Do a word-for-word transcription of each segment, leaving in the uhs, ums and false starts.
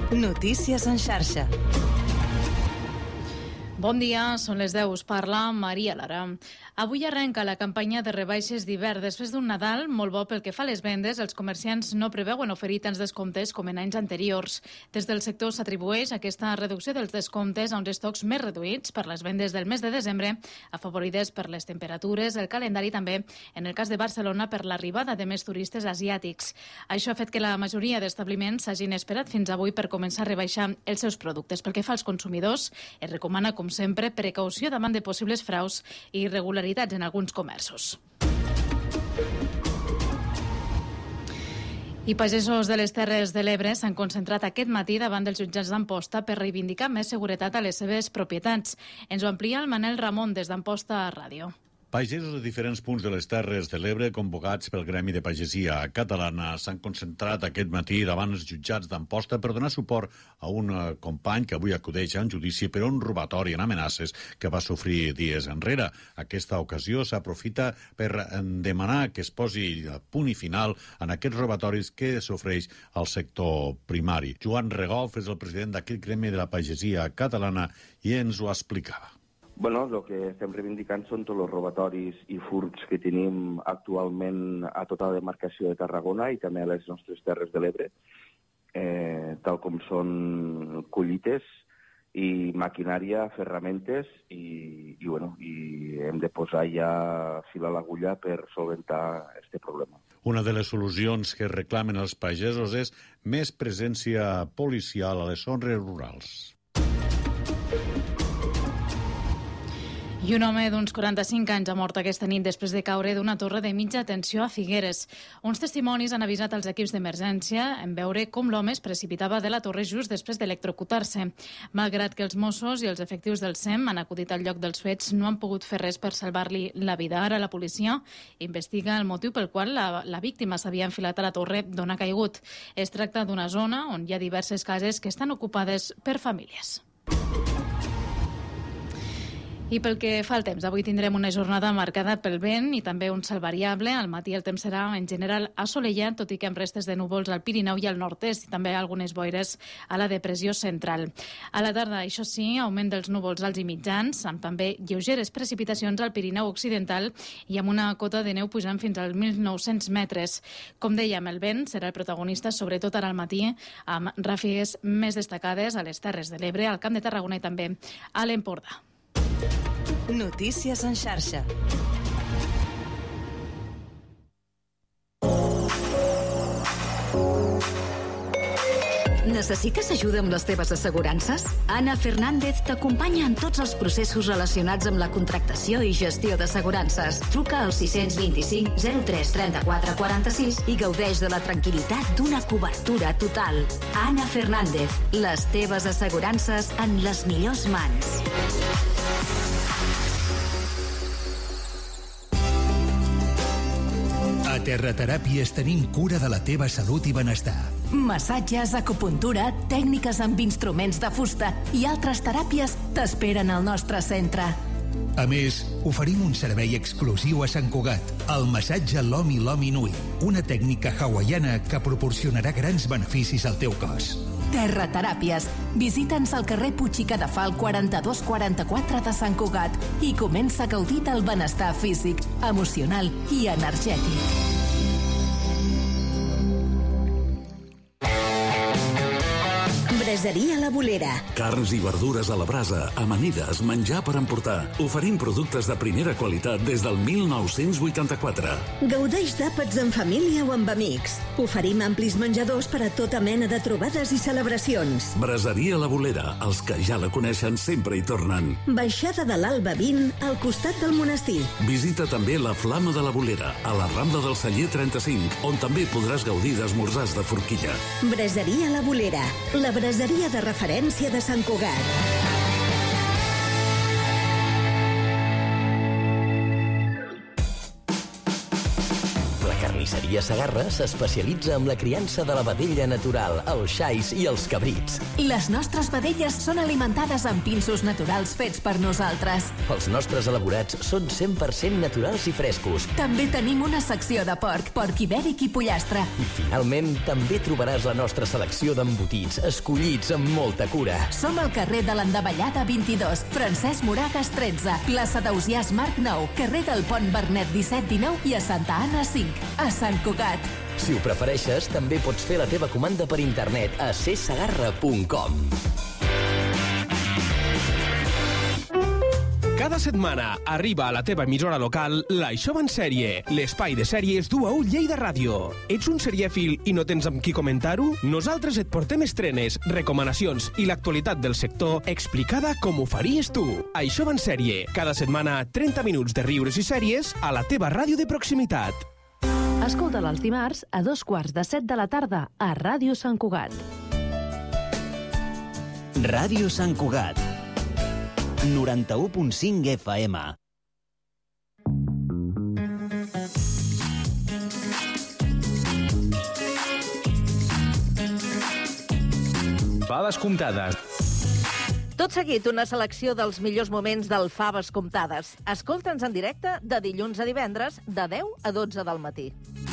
Notícies en xarxa. Bon dia, són les deu, us parla Maria Lara. Avui arrenca la campanya de rebaixes d'hivern. Després d'un Nadal molt bo pel que fa a les vendes, els comerciants no preveuen oferir tants descomptes com en anys anteriors. Des del sector s'atribueix aquesta reducció dels descomptes a uns estocs més reduïts per les vendes del mes de desembre, afavorides per les temperatures, el calendari també, en el cas de Barcelona, per l'arribada de més turistes asiàtics. Això ha fet que la majoria d'establiments s'hagin esperat fins avui per començar a rebaixar els seus productes. Pel que fa als consumidors, es recomana, com sempre, precaució davant de possibles fraus i irregularitats en alguns comerços. I pagesos de les Terres de l'Ebre s'han concentrat aquest matí davant dels jutjats d'Amposta per reivindicar més seguretat a les seves propietats. Ens ho amplia el Manel Ramon des d'Amposta Ràdio. Pagesos de diferents punts de les Terres de l'Ebre, convocats pel Gremi de Pagesia Catalana, s'han concentrat aquest matí davant els jutjats d'Amposta per donar suport a un company que avui acudeix a un judici per un robatori en amenaces que va sofrir dies enrere. Aquesta ocasió s'aprofita per demanar que es posi punt i final en aquests robatoris que s'ofreix al sector primari. Joan Regoff és el president d'aquest Gremi de la Pagesia Catalana i ens ho explicava. Bueno, el que estem reivindicant són tots els robatoris i furts que tenim actualment a tota la demarcació de Tarragona i també a les nostres Terres de l'Ebre, eh, tal com són collites i maquinària, ferramentes, i, i, bueno, i hem de posar ja fil a l'agulla per solventar aquest problema. Una de les solucions que reclamen els pagesos és més presència policial a les zones rurals. I un home d'uns quaranta-cinc anys ha mort aquesta nit després de caure d'una torre de mitja tensió a Figueres. Uns testimonis han avisat els equips d'emergència en veure com l'home es precipitava de la torre just després d'electrocutar-se. Malgrat que els Mossos i els efectius del S E M han acudit al lloc dels fets, no han pogut fer res per salvar-li la vida. Ara la policia investiga el motiu pel qual la, la víctima s'havia enfilat a la torre d'on ha caigut. Es tracta d'una zona on hi ha diverses cases que estan ocupades per famílies. I pel que fa al temps, avui tindrem una jornada marcada pel vent i també un cel variable. Al matí el temps serà en general assolellat, tot i que amb restes de núvols al Pirineu i al nord-est i també algunes boires a la depressió central. A la tarda, això sí, augment dels núvols alts i mitjans, amb també lleugeres precipitacions al Pirineu occidental i amb una cota de neu pujant fins als mil nou-cents metres. Com dèiem, el vent serà el protagonista, sobretot ara al matí, amb ràfigues més destacades a les Terres de l'Ebre, al Camp de Tarragona i també a l'Empordà. Notícies en xarxa. Necessites ajuda amb les teves assegurances? Ana Fernández t'acompanya en tots els processos relacionats amb la contractació i gestió d'assegurances. Truca al sis dos cinc zero tres trenta-quatre quaranta-sis i gaudeix de la tranquil·litat d'una cobertura total. Ana Fernández, les teves assegurances en les millors mans. A Terrateràpies tenim cura de la teva salut i benestar. Massatges, acupuntura, tècniques amb instruments de fusta i altres teràpies t'esperen al nostre centre. A més, oferim un servei exclusiu a Sant Cugat, el massatge Lomi Lomi Nui, una tècnica hawaiana que proporcionarà grans beneficis al teu cos. Terrateràpies. Visita'ns al carrer Puig i Cadafal quaranta-dos quaranta-quatre de Sant Cugat i comença a gaudir del benestar físic, emocional i energètic. Braseria La Bolera. Carns i verdures a la brasa, amanides, menjar per emportar. Oferim productes de primera qualitat des del mil nou-cents vuitanta-quatre. Gaudeix d'àpats en família o amb amics. Oferim amplis menjadors per a tota mena de trobades i celebracions. Braseria La Bolera. Els que ja la coneixen sempre hi tornen. Baixada de l'Alba vint, al costat del monestir. Visita també la Flama de la Bolera, a la Rambla del Celler trenta-cinc, on també podràs gaudir d'esmorzars de forquilla. Braseria La Bolera. La braseria de referència de Sant Cugat. La carnisseria Ramaderia Segarra s'especialitza en la criança de la vedella natural, els xais i els cabrits. Les nostres vedelles són alimentades amb pinsos naturals fets per nosaltres. Els nostres elaborats són cent per cent naturals i frescos. També tenim una secció de porc, porc ibèric i pollastre. I finalment també trobaràs la nostra selecció d'embotits, escollits amb molta cura. Som al carrer de l'Endavellada vint-i-dos, Francesc Moragas tretze, plaça d'Ausiàs Marc nou, carrer del Pont Bernet disset dinou i a Santa Anna cinc, a Sant Cugat. Si ho prefereixes, també pots fer la teva comanda per internet a c segarra punt com. Cada setmana arriba a la teva emissora local l'Això va en sèrie, l'espai de sèries d'U A U Lleida Ràdio. Ets un serièfil i no tens amb qui comentar-ho? Nosaltres et portem estrenes, recomanacions i l'actualitat del sector explicada com ho faries tu. Això va en sèrie. Cada setmana, trenta minuts de riures i sèries a la teva ràdio de proximitat. Escolta-la els dimarts a dos quarts de set de la tarda a Ràdio Sant Cugat. Ràdio Sant Cugat. noranta-u punt cinc F M. Faves comptades. Tot seguit, una selecció dels millors moments del Faves comptades. Escolta'ns en directe de dilluns a divendres, de deu a dotze del matí.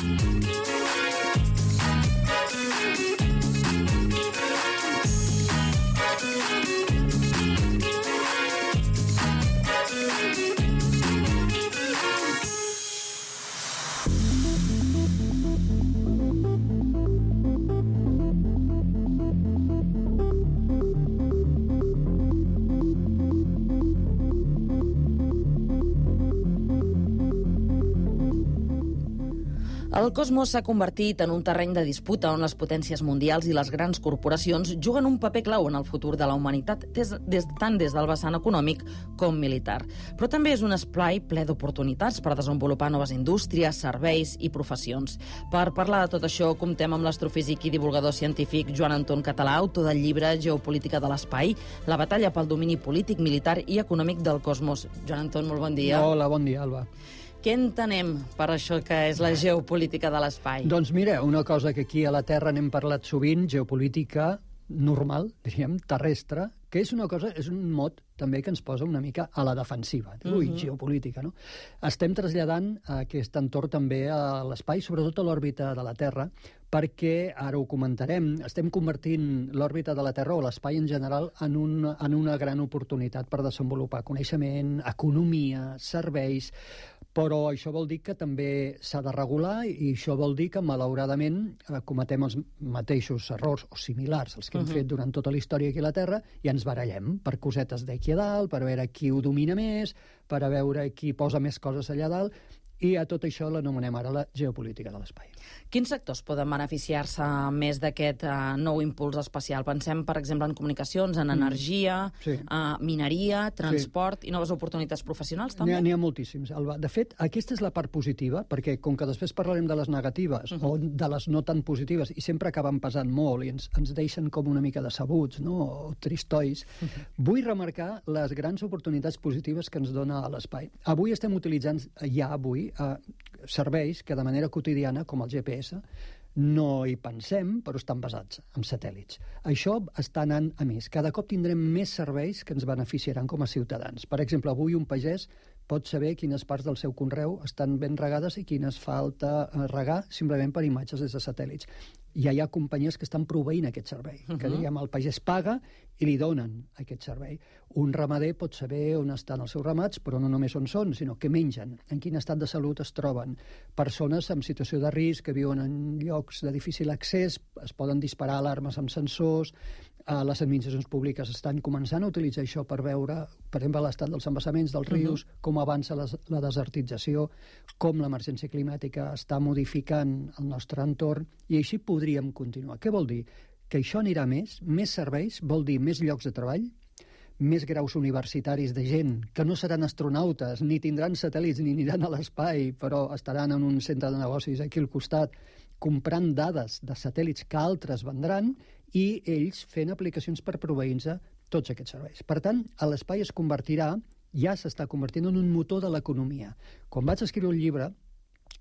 El cosmos s'ha convertit en un terreny de disputa on les potències mundials i les grans corporacions juguen un paper clau en el futur de la humanitat, des, des, tant des del vessant econòmic com militar. Però també és un espai ple d'oportunitats per desenvolupar noves indústries, serveis i professions. Per parlar de tot això, comptem amb l'astrofísic i divulgador científic Joan Anton Català, autor del llibre Geopolítica de l'espai, la batalla pel domini polític, militar i econòmic del cosmos. Joan Anton, molt bon dia. Hola, bon dia, Alba. Què entenem per això que és la geopolítica de l'espai? Doncs mira, una cosa que aquí a la Terra n'hem parlat sovint, geopolítica normal, diríem, terrestre, que és una cosa, és un mot també que ens posa una mica a la defensiva. Ui, uh-huh. geopolítica, no? Estem traslladant aquest entorn també a l'espai, sobretot a l'òrbita de la Terra, perquè, ara ho comentarem, estem convertint l'òrbita de la Terra o l'espai en general en, un, en una gran oportunitat per desenvolupar coneixement, economia, serveis, però això vol dir que també s'ha de regular i això vol dir que, malauradament, eh, cometem els mateixos errors o similars als que hem uh-huh. fet durant tota la història aquí a la Terra i ens barallem per cosetes d'aquí a dalt, per veure qui ho domina més, per a veure qui posa més coses allà dalt, i a tot això l'anomenem ara la geopolítica de l'espai. Quins sectors poden beneficiar-se més d'aquest uh, nou impuls espacial? Pensem, per exemple, en comunicacions, en energia, mm, sí. uh, mineria, transport sí. i noves oportunitats professionals, també? N'hi ha, ha moltíssims, Alba. De fet, aquesta és la part positiva, perquè com que després parlarem de les negatives uh -huh. o de les no tan positives, i sempre acaben pesant molt i ens, ens deixen com una mica decebuts, no? O tristois, uh -huh. vull remarcar les grans oportunitats positives que ens dona a l'espai. Avui estem utilitzant, ja avui, Uh, serveis que de manera quotidiana, com el G P S, no hi pensem, però estan basats en satèl·lits. Això està anant a més. Cada cop tindrem més serveis que ens beneficiaran com a ciutadans. Per exemple, avui un pagès pot saber quines parts del seu conreu estan ben regades i quines falta regar simplement per imatges des de satèl·lits. Ja hi ha companyies que estan proveint aquest servei, uh-huh. que diguem, el pagès paga i li donen aquest servei. Un ramader pot saber on estan els seus ramats, però no només on són, sinó què mengen, en quin estat de salut es troben. Persones en situació de risc que viuen en llocs de difícil accés, es poden disparar alarmes amb sensors. Les administracions públiques estan començant a utilitzar això per veure, per exemple, l'estat dels embassaments, dels rius, uh-huh. com avança la, la desertització, com l'emergència climàtica està modificant el nostre entorn, i així podríem continuar. Què vol dir? Que això anirà més, més serveis, vol dir més llocs de treball, més graus universitaris de gent que no seran astronautes, ni tindran satèl·lits, ni aniran a l'espai, però estaran en un centre de negocis aquí al costat, comprant dades de satèl·lits que altres vendran, i ells fent aplicacions per proveir-nos tots aquests serveis. Per tant, l'espai es convertirà, ja s'està convertint en un motor de l'economia. Quan vaig escriure un llibre,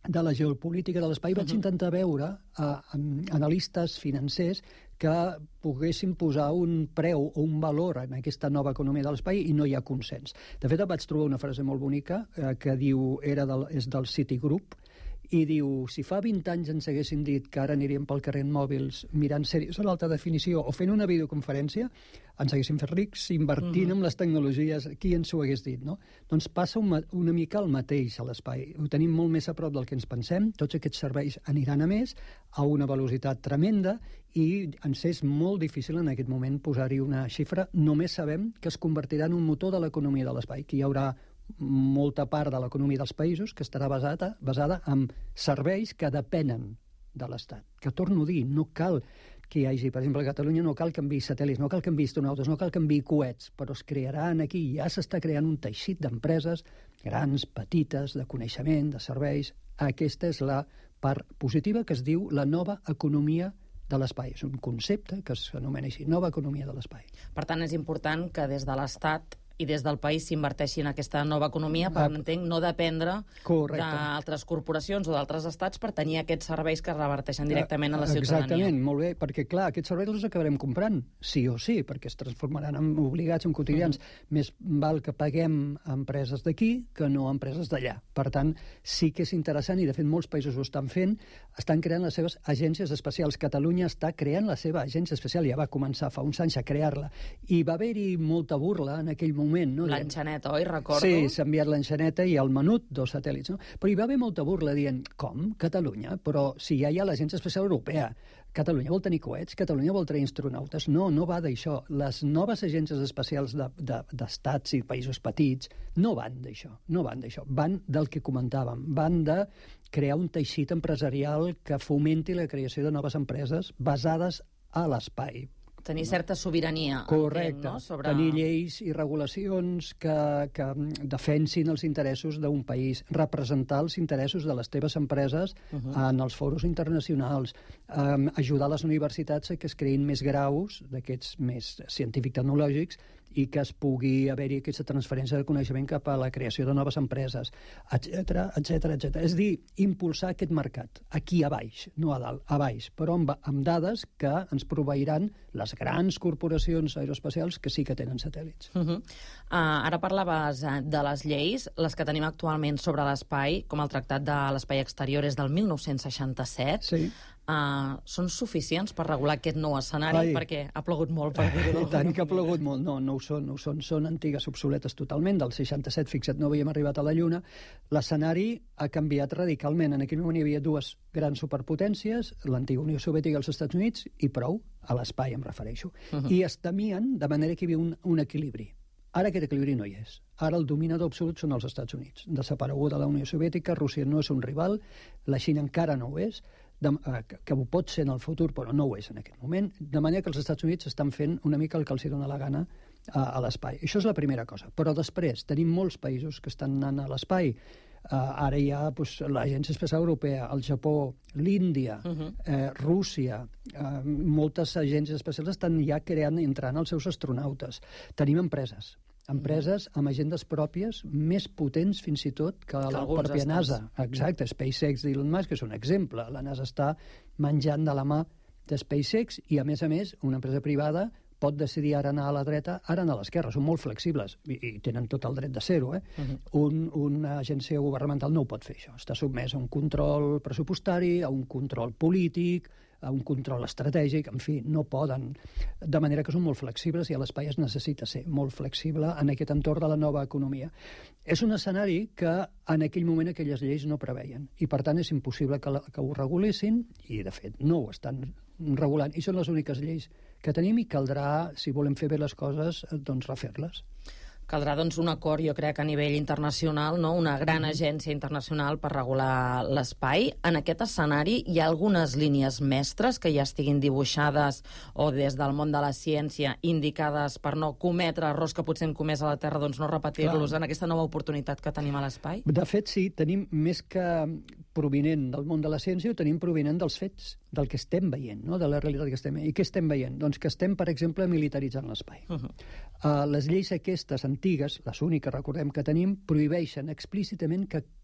de la geopolítica de l'espai, vaig intentar veure uh, analistes financers que poguessin posar un preu o un valor en aquesta nova economia de l'espai i no hi ha consens. De fet, vaig trobar una frase molt bonica uh, que diu, era del, és del Citigroup, i diu, si fa vint anys ens haguessin dit que ara aniríem pel carrer en mòbils mirant sèries a l'alta definició o fent una videoconferència, ens haguessin fet rics invertint mm-hmm. en les tecnologies. Qui ens ho hagués dit, no? Doncs passa una, una mica el mateix a l'espai. Ho tenim molt més a prop del que ens pensem, tots aquests serveis aniran a més, a una velocitat tremenda, i ens és molt difícil en aquest moment posar-hi una xifra. Només sabem que es convertirà en un motor de l'economia de l'espai, que hi haurà molta part de l'economia dels països que estarà basada, basada en serveis que depenen de l'Estat. Que torno a dir, no cal que hi hagi, per exemple, a Catalunya no cal que enviï satèl·lits, no cal que enviï astronautes, no cal que enviï coets, però es crearan aquí, ja s'està creant un teixit d'empreses grans, petites, de coneixement, de serveis. Aquesta és la part positiva que es diu la nova economia de l'espai. És un concepte que s'anomena així, nova economia de l'espai. Per tant, és important que des de l'Estat i des del país s'inverteixi en aquesta nova economia per, ah, entenc, no dependre d'altres corporacions o d'altres estats per tenir aquests serveis que reverteixen directament a la ciutadania. Exactament, molt bé, perquè clar, aquests serveis els acabarem comprant, sí o sí, perquè es transformaran en obligats, en quotidians. Mm-hmm. Més val que paguem a empreses d'aquí que no a empreses d'allà. Per tant, sí que és interessant, i de fet molts països ho estan fent, estan creant les seves agències especials. Catalunya està creant la seva agència especial, ja va començar fa uns anys a crear-la, i va haver-hi molta burla en aquell moment. No? L'enxaneta, oi? Recordo. Sí, s'ha enviat l'enxaneta i el menut, dos satèl·lits. No? Però hi va haver molta burla dient, com? Catalunya? Però si ja hi ha l'Agència Espacial Europea, Catalunya vol tenir coets? Catalunya vol tenir astronautes? No, no va d'això. Les noves agències espacials d'estats de, de, i països petits no van d'això, no van d'això. Van del que comentàvem, van de crear un teixit empresarial que fomenti la creació de noves empreses basades a l'espai. Tenir certa sobirania. Correcte. Entenc, no? Sobre... Tenir lleis i regulacions que, que defensin els interessos d'un país, representar els interessos de les teves empreses uh-huh. en els foros internacionals, um, ajudar les universitats a que es creïn més graus d'aquests més científic-tecnològics i que es pugui haver-hi aquesta transferència de coneixement cap a la creació de noves empreses, etcètera, etcètera, etcètera. És dir, impulsar aquest mercat, aquí a baix, no a dalt, a baix, però amb, amb dades que ens proveiran les grans corporacions aeroespacials que sí que tenen satèl·lits. Uh-huh. uh, ara parlaves de les lleis, les que tenim actualment sobre l'espai, com el Tractat de l'Espai Exterior és del mil nou-cents seixanta-set. Sí. Uh, són suficients per regular aquest nou escenari? Ai. Perquè ha plogut molt, per dir-ho d'alguna Tant que ha plogut molt. No, no ho són, no ho són. Són antigues obsoletes totalment. Del seixanta-set, fixa't, no havíem arribat a la Lluna. L'escenari ha canviat radicalment. En aquell moment hi havia dues grans superpotències, l'antiga Unió Soviètica i els Estats Units, i prou, a l'espai em refereixo. Uh-huh. I es temien, de manera que hi havia un, un equilibri. Ara aquest equilibri no hi és. Ara el dominador absolut són els Estats Units. Desapareguda la Unió Soviètica, Rússia no és un rival, la Xina encara no ho és, de, que, que ho pot ser en el futur, però no ho és en aquest moment, de manera que els Estats Units estan fent una mica el que els dona la gana a, a l'espai. Això és la primera cosa. Però després tenim molts països que estan anant a l'espai. Uh, ara hi ha pues, l'Agència Espacial Europea, el Japó, l'Índia, uh-huh. eh, Rússia, uh, moltes agències espacials estan ja creant, entrant els seus astronautes. Tenim empreses, empreses amb agendes pròpies més potents fins i tot que, que la pròpia NASA. Exacte, SpaceX d'Elon Musk és un exemple. La NASA està menjant de la mà de SpaceX i, a més a més, una empresa privada pot decidir ara anar a la dreta, ara anar a l'esquerra. Són molt flexibles i, i tenen tot el dret de ser-ho. Eh? Uh-huh. Un, una agència governamental no ho pot fer, això. Està sotmès a un control pressupostari, a un control polític, a un control estratègic, en fi, no poden. De manera que són molt flexibles i a l'espai es necessita ser molt flexible en aquest entorn de la nova economia. És un escenari que en aquell moment aquelles lleis no preveien i, per tant, és impossible que, la, que ho regulessin i, de fet, no ho estan regulant. I són les úniques lleis que tenim i caldrà, si volem fer bé les coses, doncs refer-les. Caldrà, doncs, un acord, jo crec, a nivell internacional, no? Una gran agència internacional per regular l'espai. En aquest escenari hi ha algunes línies mestres que ja estiguin dibuixades o des del món de la ciència indicades per no cometre errors que potser hem comès a la Terra, doncs no repetir-los en aquesta nova oportunitat que tenim a l'espai? De fet, sí, tenim més que provinent del món de la ciència, ho tenim provinent dels fets, del que estem veient, no? De la realitat que estem veient. I què estem veient? Doncs que estem, per exemple, militaritzant l'espai. Uh-huh. uh, les lleis aquestes antigues, les úniques, recordem, que tenim, prohibeixen explícitament que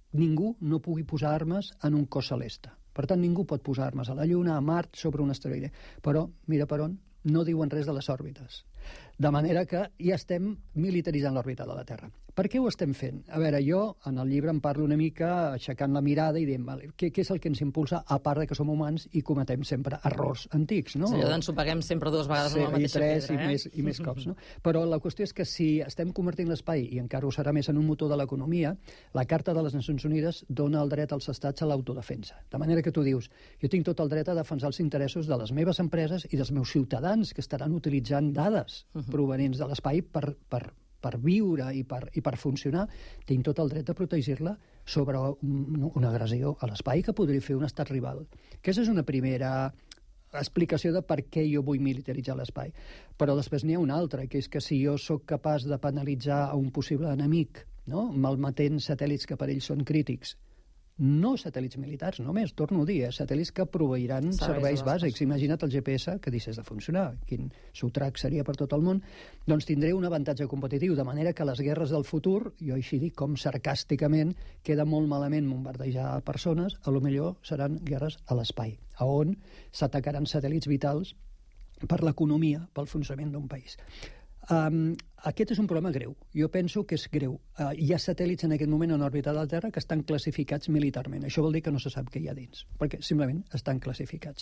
ningú no pugui posar armes en un cos celeste. Per tant, ningú pot posar armes a la Lluna, a Mart, sobre un asteroide. Però, mira per on, no diuen res de les òrbites. De manera que ja estem militaritzant l'òrbita de la Terra. Per què ho estem fent? A veure, jo en el llibre em parlo una mica aixecant la mirada i dient, vale, què, què és el que ens impulsa, a part de que som humans i cometem sempre errors antics, no? És allò d'ensopeguem sempre dues vegades sí, amb la mateixa tres, pedra, eh? I més, i més cops, no? Però la qüestió és que si estem convertint l'espai, i encara ho serà més en un motor de l'economia, la Carta de les Nacions Unides dona el dret als estats a l'autodefensa. De manera que tu dius, jo tinc tot el dret a defensar els interessos de les meves empreses i dels meus ciutadans que estaran utilitzant dades uh-huh. provenents de l'espai per, per, per viure i per, i per funcionar. Tinc tot el dret de protegir-la sobre un, una agressió a l'espai que podria fer un estat rival. Aquesta és una primera explicació de per què jo vull militaritzar l'espai. Però després n'hi ha una altra, que és que si jo sóc capaç de penalitzar a un possible enemic, no? malmetent satèl·lits que per ells són crítics, no satèl·lits militars només, torno a dir, eh? satèl·lits que proveiran serveis, serveis bàsics. Imagina't el G P S que deixés de funcionar, quin sotrac seria per tot el món, doncs tindré un avantatge competitiu, de manera que les guerres del futur, jo així dic com sarcàsticament, queda molt malament bombardejar persones, a lo millor seran guerres a l'espai, a on s'atacaran satèl·lits vitals per l'economia, pel funcionament d'un país. Um, aquest és un problema greu. Jo penso que és greu. Uh, hi ha satèl·lits en aquest moment en òrbita de la Terra que estan classificats militarment. Això vol dir que no se sap què hi ha dins, perquè simplement estan classificats.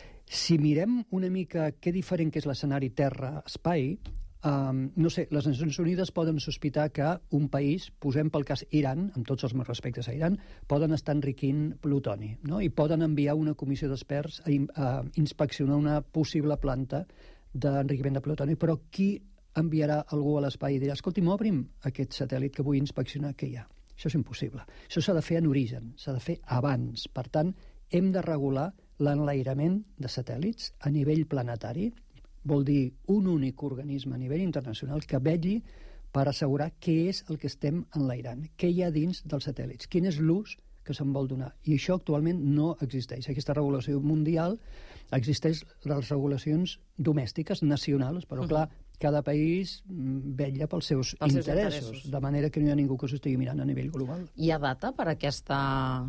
Si mirem una mica què diferent que és l'escenari Terra-Espai, um, no sé, les Nacions Unides poden sospitar que un país, posem pel cas Iran, amb tots els meus respectes a Iran, poden estar enriquint plutoni, no? I poden enviar una comissió d'experts a, a inspeccionar una possible planta d'enriquiment de plutoni. Però qui enviarà algú a l'espai i dirà, escolti, m'obrim aquest satèl·lit que vull inspeccionar què hi ha. Això és impossible. Això s'ha de fer en origen, s'ha de fer abans. Per tant, hem de regular l'enlairament de satèl·lits a nivell planetari. Vol dir un únic organisme a nivell internacional que vetlli per assegurar què és el que estem enlairant, què hi ha dins dels satèl·lits, quin és l'ús que se'n vol donar. I això actualment no existeix. Aquesta regulació mundial existeix les regulacions domèstiques, nacionals, però clar, cada país vetlla pels seus, pels interessos, seus interessos, de manera que no hi ha ningú que s'ho estigui mirant a nivell global. Hi ha data per aquesta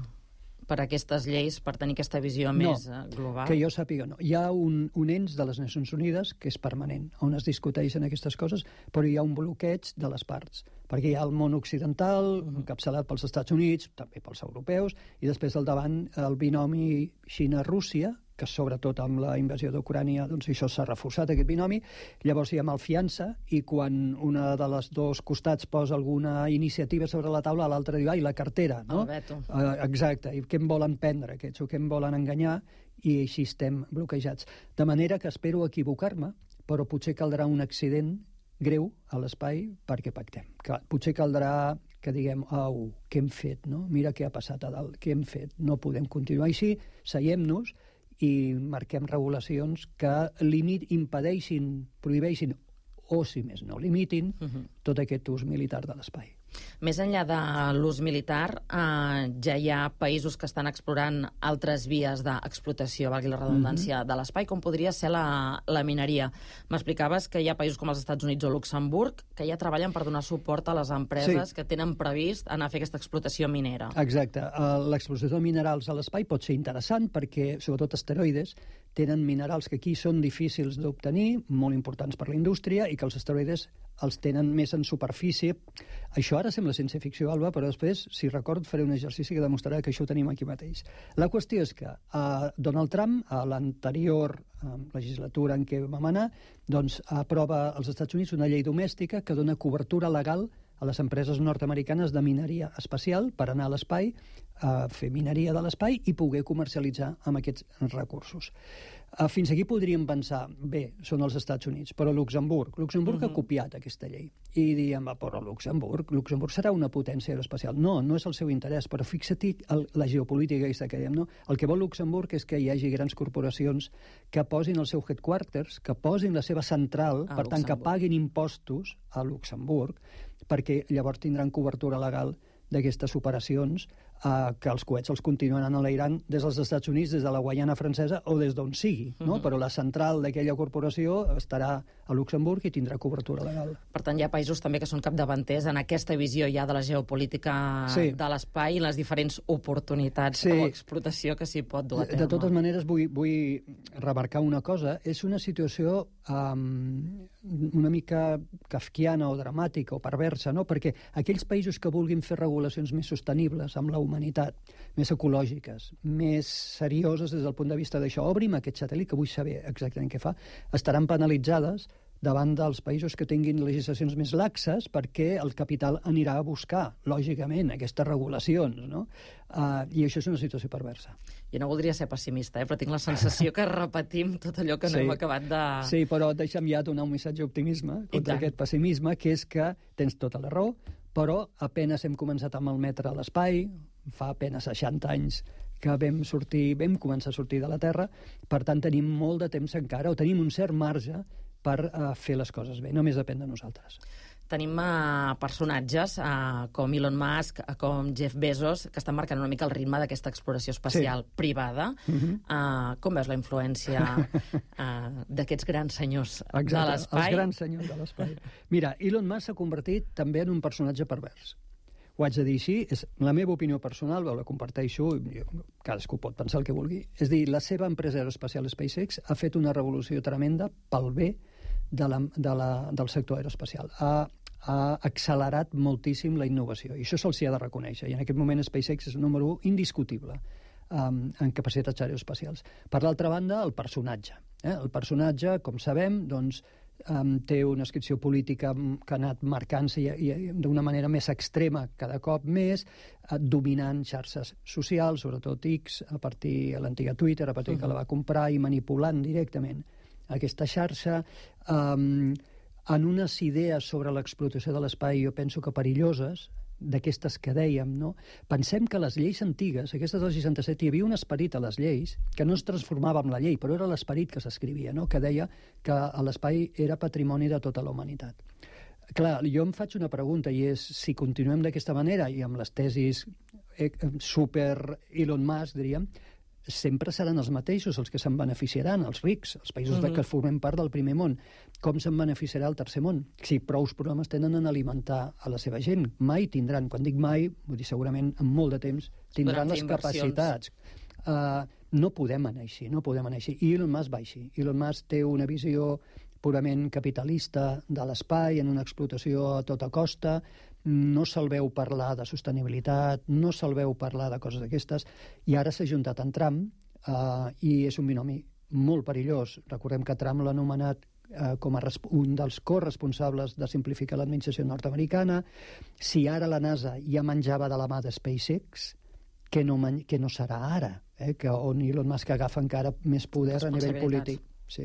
per aquestes lleis, per tenir aquesta visió més no, global? Que jo sàpiga no. Hi ha un, un ens de les Nacions Unides que és permanent, on es discuteixen aquestes coses, però hi ha un bloqueig de les parts, perquè hi ha el món occidental, uh-huh. encapçalat pels Estats Units, també pels europeus, i després al davant el binomi Xina-Rússia, que sobretot amb la invasió d'Ucrània, doncs això s'ha reforçat, aquest binomi. Llavors hi ha malfiança, i quan una de les dos costats posa alguna iniciativa sobre la taula, l'altre diu, ai, la cartera, no? El veto. Uh, exacte, i què em volen prendre aquests, o què em volen enganyar, i així estem bloquejats. De manera que espero equivocar-me, però potser caldrà un accident greu a l'espai perquè pactem. Que potser caldrà que diguem, au, què hem fet, no? Mira què ha passat a dalt, què hem fet, no podem continuar així, seiem-nos i marquem regulacions que limit, impedeixin, prohibeixin, o, si més no, limitin uh-huh. tot aquest ús militar de l'espai. Més enllà de l'ús militar, eh, ja hi ha països que estan explorant altres vies d'explotació, valgui la redundància, mm-hmm. de l'espai, com podria ser la, la mineria. M'explicaves que hi ha països com els Estats Units o Luxemburg que ja treballen per donar suport a les empreses sí. que tenen previst anar a fer aquesta explotació minera. Exacte. L'explotació de minerals a l'espai pot ser interessant perquè, sobretot asteroides, tenen minerals que aquí són difícils d'obtenir, molt importants per la indústria, i que els asteroides els tenen més en superfície. Això ara sembla ciència-ficció, Alba, però després, si record, faré un exercici que demostrarà que això ho tenim aquí mateix. La qüestió és que uh, Donald Trump, a l'anterior uh, legislatura en què vam anar, doncs aprova als Estats Units una llei domèstica que dona cobertura legal a les empreses nord-americanes de mineria espacial per anar a l'espai, a fer mineria de l'espai i poder comercialitzar amb aquests recursos. Fins aquí podríem pensar, bé, són els Estats Units, però Luxemburg, Luxemburg uh-huh. ha copiat aquesta llei. I diem, però Luxemburg, Luxemburg serà una potència aeroespacial. No, no és el seu interès, però fixa-t'hi la geopolítica aquesta que dèiem, no? El que vol Luxemburg és que hi hagi grans corporacions que posin el seu headquarters, que posin la seva central, a per Luxemburg. Tant que paguin impostos a Luxemburg, perquè llavors tindran cobertura legal d'aquestes operacions Uh, que els coets els continuaran enlairant des dels Estats Units, des de la Guaiana Francesa o des d'on sigui, no? Uh-huh. Però la central d'aquella corporació estarà a Luxemburg i tindrà cobertura legal. Per tant, hi ha països també que són capdavanters en aquesta visió ja de la geopolítica sí. de l'espai i les diferents oportunitats sí. o explotació que s'hi pot dur a terme. De totes maneres, vull, vull remarcar una cosa. És una situació um, una mica kafkiana o dramàtica o perversa, no? Perquè aquells països que vulguin fer regulacions més sostenibles amb la humanitat, més ecològiques, més serioses des del punt de vista d'això, obrim aquest satèl·lit, que vull saber exactament què fa, estaran penalitzades davant dels països que tinguin legislacions més laxes perquè el capital anirà a buscar, lògicament, aquestes regulacions, no? Uh, I això és una situació perversa. Jo no voldria ser pessimista, eh? Però tinc la sensació que repetim tot allò que no sí. hem acabat de... Sí, però deixa'm ja donar un missatge d'optimisme contra aquest pessimisme, que és que tens tota la raó, però apenas hem començat a malmetre l'espai, fa apenas seixanta anys que vam sortir, vam començar a sortir de la Terra, per tant tenim molt de temps encara, o tenim un cert marge per uh, fer les coses bé, només depèn de nosaltres. Tenim uh, personatges uh, com Elon Musk, uh, com Jeff Bezos, que estan marcant una mica el ritme d'aquesta exploració espacial sí. privada. Uh-huh. uh, com veus la influència uh, d'aquests grans senyors Exacte, de l'espai? Els grans senyors de l'espai. Mira, Elon Musk s'ha convertit també en un personatge pervers. Ho haig de dir així, és la meva opinió personal, la comparteixo, cadascú pot pensar el que vulgui. És dir, la seva empresa aeroespacial SpaceX ha fet una revolució tremenda pel bé de la, de la, del sector aeroespacial. Ha, ha accelerat moltíssim la innovació, i això se'ls ha de reconèixer. I en aquest moment SpaceX és el número un indiscutible um, en capacitats aeroespacials. Per l'altra banda, el personatge. Eh? El personatge, com sabem, doncs, Um, té una inscripció política que ha anat marcant-se i, i d'una manera més extrema cada cop més, uh, dominant xarxes socials, sobretot X, a partir de l'antiga Twitter, a partir uh-huh. que la va comprar, i manipulant directament aquesta xarxa, um, en unes idees sobre l'explotació de l'espai, jo penso que perilloses, d'aquestes que dèiem, no? Pensem que les lleis antigues, aquestes del seixanta-set, hi havia un esperit a les lleis que no es transformava en la llei, però era l'esperit que s'escrivia, no? Que deia que l'espai era patrimoni de tota la humanitat. Clar, jo em faig una pregunta, i és, si continuem d'aquesta manera, i amb les tesis eh, super Elon Musk, diríem, sempre seran els mateixos els que se'n beneficiaran, els rics, els països uh-huh. de que formem part del primer món. Com se'n beneficiarà el tercer món? Si prous problemes tenen en alimentar a la seva gent, mai tindran, quan dic mai, vull dir segurament en molt de temps, tindran les capacitats. Uh, no podem anar així, no podem anar així. I Elon Musk va així. Elon Musk té una visió purament capitalista de l'espai, en una explotació a tota costa, no se'l veu parlar de sostenibilitat, no se'l veu parlar de coses d'aquestes, i ara s'ha juntat amb Trump, eh, i és un binomi molt perillós. Recordem que Trump l'ha anomenat eh, com a un dels corresponsables de simplificar l'administració nord-americana. Si ara la NASA ja menjava de la mà de SpaceX, que no, que no serà ara, eh, que on Elon Musk agafa encara més poder a nivell polític. Sí.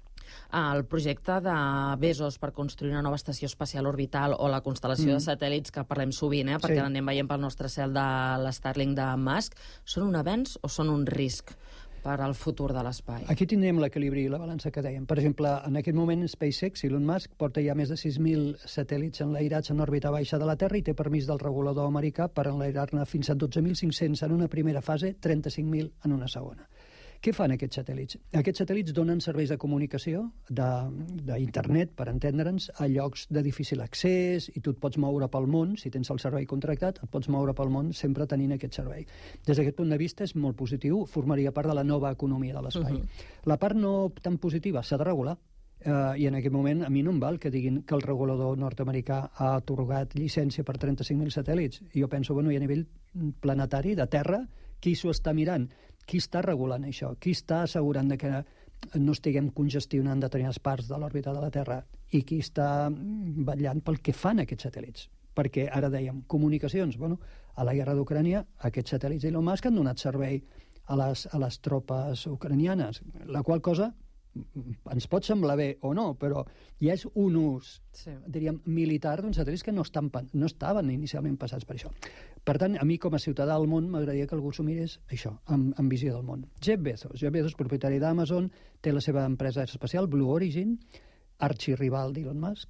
El projecte de Bezos per construir una nova estació espacial orbital o la constel·lació mm. de satèl·lits, que parlem sovint, eh, perquè sí. l'anem veient pel nostre cel de l'Starlink de Musk, són un avenç o són un risc per al futur de l'espai? Aquí tindrem l'equilibri i la balança que dèiem. Per exemple, en aquest moment SpaceX, Elon Musk, porta ja més de sis mil satèl·lits enlairats en òrbita baixa de la Terra i té permís del regulador americà per enlairar-ne fins a dotze mil cinc-cents en una primera fase, trenta-cinc mil en una segona. Què fan aquests satèl·lits? Aquests satèl·lits donen serveis de comunicació, d'internet, per entendre'ns, a llocs de difícil accés, i tu et pots moure pel món, si tens el servei contractat, et pots moure pel món sempre tenint aquest servei. Des d'aquest punt de vista és molt positiu, formaria part de la nova economia de l'espai. Uh-huh. La part no tan positiva s'ha de regular, uh, i en aquest moment a mi no em val que diguin que el regulador nord-americà ha atorgat llicència per trenta-cinc mil satèl·lits. Jo penso, bueno, i a nivell planetari, de terra, qui s'ho està mirant? Qui està regulant això? Qui està assegurant que no estiguem congestionant determinades parts de l'òrbita de la Terra? I qui està vetllant pel que fan aquests satèl·lits? Perquè ara dèiem, comunicacions. Bueno, a la guerra d'Ucrània, aquests satèl·lits d'Elon Musk han donat servei a les, a les tropes ucranianes, la qual cosa ens pot semblar bé o no, però ja és un ús, sí. diríem, militar d'uns satèl·lits que no, estan, no estaven inicialment passats per això. Per tant, a mi com a ciutadà del món m'agradaria que algú s'ho mirés això, amb, amb visió del món. Jeff Bezos, Jeff Bezos, propietari d'Amazon, té la seva empresa espacial, Blue Origin, arxirrival d'Elon Musk,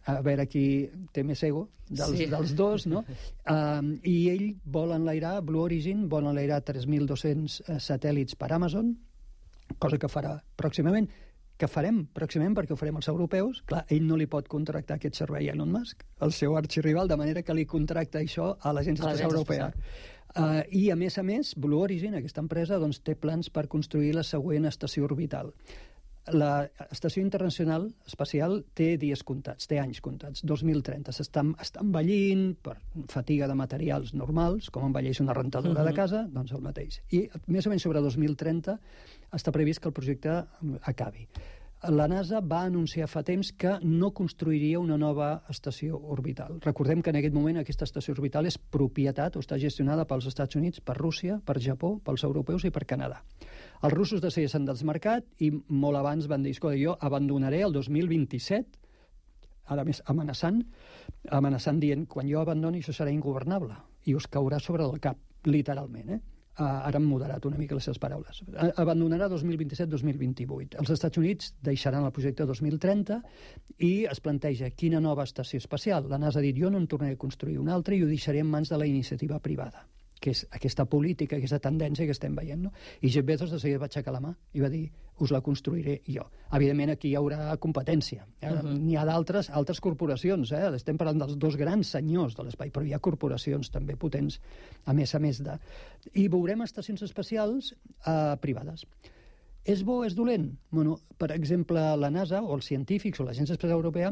a veure qui té més ego dels, sí. dels dos, no? Um, I ell vol enlairar, Blue Origin, vol enlairar tres mil dos-cents satèl·lits per Amazon, cosa que farà pròximament, que farem pròximament perquè ho farem els europeus. Clar, ell no li pot contractar aquest servei a Elon Musk, el seu arxirrival, de manera que li contracta això a l'Agència Espacial Europea. Uh, I, a més a més, Blue Origin, aquesta empresa, doncs, té plans per construir la següent estació orbital. La Estació Internacional Espacial té dies comptats, té anys comptats, dos mil trenta. S'està envellint per fatiga de materials normals, com envelleix una rentadora uh-huh. de casa, doncs el mateix. I més o menys sobre dos mil trenta està previst que el projecte acabi. La NASA va anunciar fa temps que no construiria una nova estació orbital. Recordem que en aquest moment aquesta estació orbital és propietat o està gestionada pels Estats Units, per Rússia, per Japó, pels europeus i per Canadà. Els russos de seguida s'han desmarcat i molt abans van dir, escolta, jo abandonaré el dos mil vint-i-set, ara més amenaçant, amenaçant dient, quan jo abandoni això serà ingovernable i us caurà sobre el cap, literalment, eh? Uh, ara han moderat una mica les seves paraules. Uh, abandonarà dos mil vint-i-set dos mil vint-i-vuit. Els Estats Units deixaran el projecte dos mil trenta i es planteja quina nova estació espacial. La NASA ha dit, jo no en tornaré a construir una altra i ho deixaré en mans de la iniciativa privada, que és aquesta política, aquesta tendència que estem veient, no? I Jeff Bezos de seguida va aixecar la mà i va dir, us la construiré jo. Evidentment, aquí hi haurà competència. Eh? Uh-huh. N'hi ha d'altres altres corporacions, eh? Estem parlant dels dos grans senyors de l'espai, però hi ha corporacions també potents, a més a més de... I veurem estacions espacials eh, privades. És bo o és dolent? Bueno, per exemple, la NASA o els científics o l'Agència Espacial Europea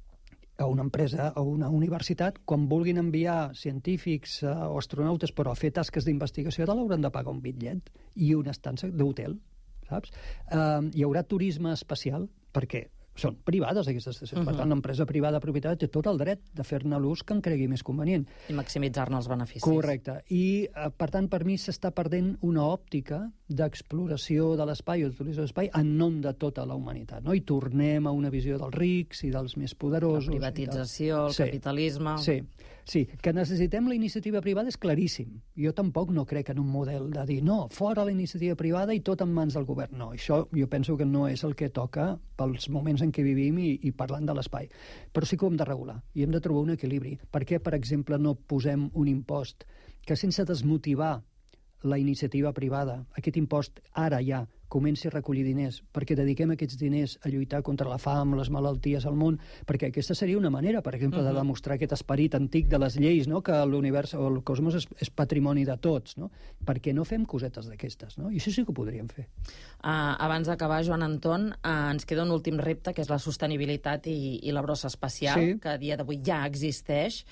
a una empresa o una universitat, quan vulguin enviar científics uh, o astronautes però a fer tasques d'investigació, l'hauran de pagar un bitllet i una estança d'hotel, saps? Uh, hi haurà turisme espacial, perquè són privades aquestes estacions. Uh-huh. Per tant, l'empresa privada propietat té tot el dret de fer-ne l'ús que en cregui més convenient. I maximitzar-ne els beneficis. Correcte. I, uh, per tant, per mi s'està perdent una òptica d'exploració de l'espai o d'utilització de l'espai en nom de tota la humanitat, no? I tornem a una visió dels rics i dels més poderosos. La privatització, el sí. capitalisme... Sí, sí. Que necessitem la iniciativa privada és claríssim. Jo tampoc no crec en un model de dir no, fora la iniciativa privada i tot en mans del govern. No, això jo penso que no és el que toca pels moments en què vivim i, i parlant de l'espai. Però sí que ho hem de regular i hem de trobar un equilibri. Per què, per exemple, no posem un impost que sense desmotivar la iniciativa privada, aquest impost ara ja comenci a recollir diners, perquè dediquem aquests diners a lluitar contra la fam, les malalties al món, perquè aquesta seria una manera, per exemple, uh-huh. de demostrar aquest esperit antic de les lleis, no? Que l'univers o el cosmos és, és patrimoni de tots, no? Perquè no fem cosetes d'aquestes, no? I això sí que ho podríem fer. Uh, abans d'acabar, Joan Anton, uh, ens queda un últim repte, que és la sostenibilitat i, i la brossa espacial, sí. que a dia d'avui ja existeix.